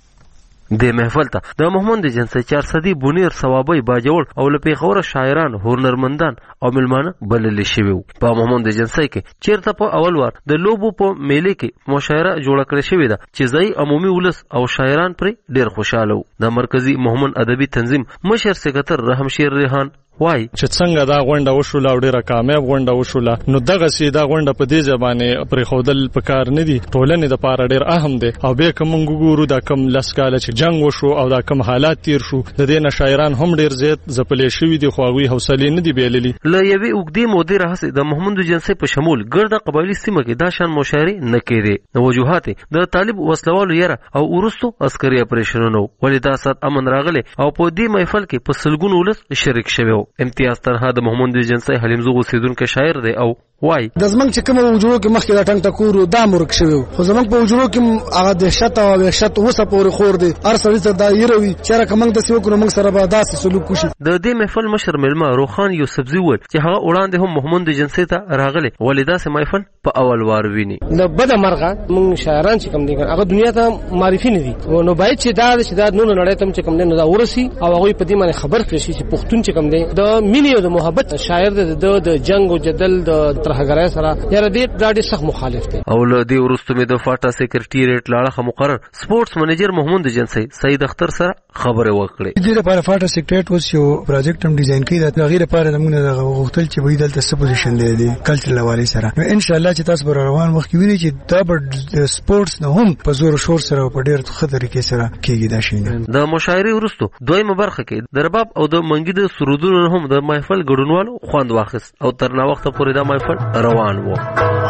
د محفل ته د محمد جنسي 400 بونیر ثوابي باجوړ او لپی غوړه شاعران هنرمندان او ملمانه بلل شوی. په محمد جنسي کې چیرته په اول وار د لوبو په میلې کې مشاعره جوړ کړې شوې ده چې ځای عمومي ولس او شاعران پر ډیر خوشاله وو. د مرکزی محمد ادبي تنظیم مشر سکرټر رحمشیر ریحان وای چې څنګه دا غونډه وشوله او ډیره کامیاب غونډه وشوله، نو دغه سي دا غونډه په دې ځبانه پر خودل پکار نه دي، ټولنې د پاره ډیر اهم دي. او به کوم ګورو دا کم لسکاله چې جنگ وشو او دا کم حالات تیر شو، د دې نه شاعران هم ډیر زیات زپلې شوی دي، خواوی حوصله نه دی بیللی. ل یوې وګدي مودې راهسه د محمد جنسي په شمول ګرده قبایلی سیمه کې دا شان مشاعره نه کېده. نو وجوهات د طالب وسلوالو یره او ورستو عسکري اپریشنونو ولې دا سات امن راغله او په دې محفل کې په سلګونو ولس شریک شوی. امتیاز ترها د محمد جنسي حلیم زغو سیدونکو شاعر دی او وای د زمنګ چې کوم وجوړو کې مخکې دا ټنګ ټکورو دا مرګ شوی، خو زمنګ په وجوړو کې هغه دهشت او وحشت اوسه پورې خور دی. هر سړی ته دا یروي چې را کومنګ د سیو کړو موږ سره به داسې سلوک وشي. د دې محفل مشر ملما روخان یوسفزی ول چې هغه وړاندې هم محمد جنسي ته راغله ولې داسې محفل په اول وار ویني. نو بده مرغه موږ شاعران چې کوم دي هغه دنیا ته معرفي نه دي، نو باید چې دا نو نړۍ ته چې کوم نه دا ورسي او هغه په دې باندې خبر کړي چې پښتون چې کوم دی د مینې او د محبت شاعر د جنگ او جدل د ترهګرۍ سره یاره دې ډاډي سخت مخالف دي. او له دې وروسته مې د فاټا سیکریټریټ لاړه مقرر سپورتس منیجر محمد جنسي سید اختر سره خبره وکړه. دې لپاره فاټا سیکریټریټ اوس یو پروجیکټ هم ډیزاین کړی دا غیر لپاره موږ غوښتل چې وې دلته څه پوزیشن دی کلچرل حواله سره. نو ان شاء الله چې تاسو به روان وخت وینئ چې دا د سپورتس نه هم په زور شور سره په ډیر ښه طریقې سره کېږي. دا شي د مشاعره وروسته دویمه برخه کې د رباب او د منګي د سرودونو هم د محفل ګډونوالو خوند واخیست او تر نا وخت پورې دا محفل روان و.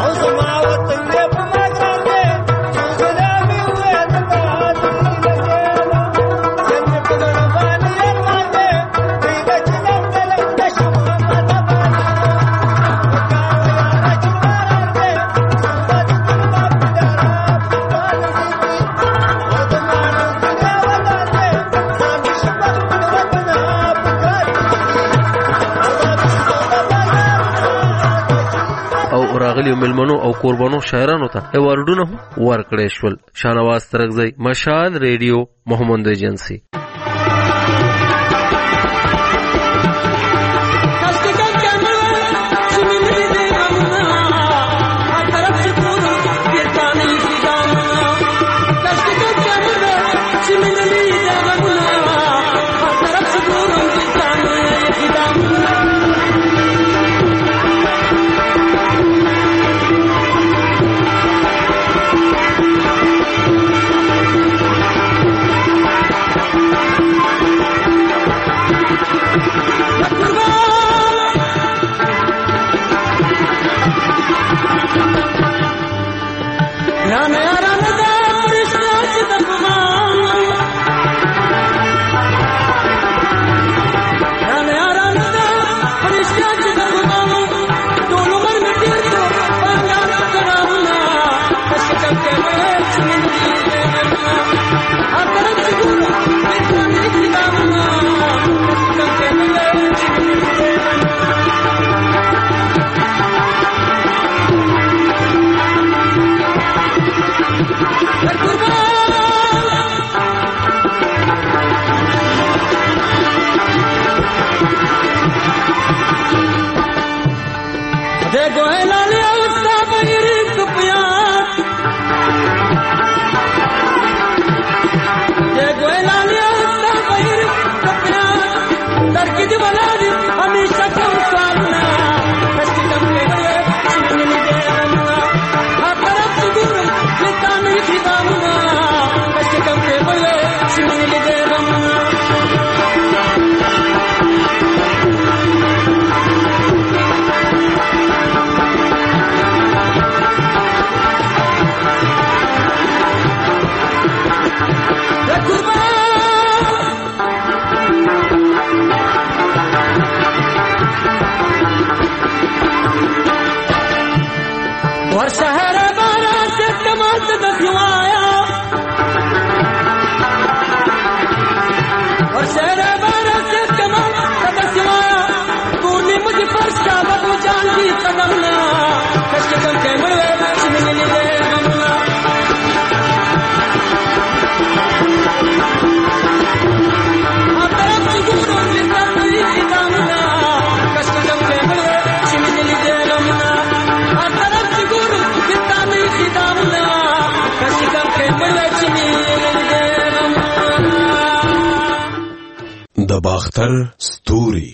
راغلی ملمنو او قربانو شاعرانو ته ایواردونه ورکړې شول. شاهنواز ترکزی، مشال ریډیو، محمد جنسي. د باختر ستوري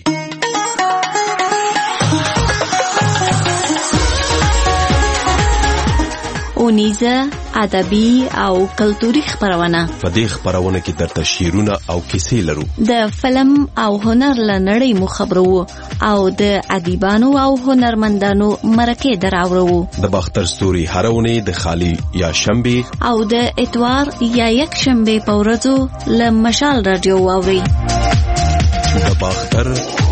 اونیزه ادبي او کلتوري خبرونه. په دې خبرونه کې درته شعرونه او کیسې لرو. د فلم او هنر لنړۍ مو خبرو او د ادیبانو او هنرمندانو مرکه دراوړو. د باختر ستوري هرونه د خالی یا شنبه او د اتوار یا یک شنبه په ورځو له مشال رادیو واوري. د باختر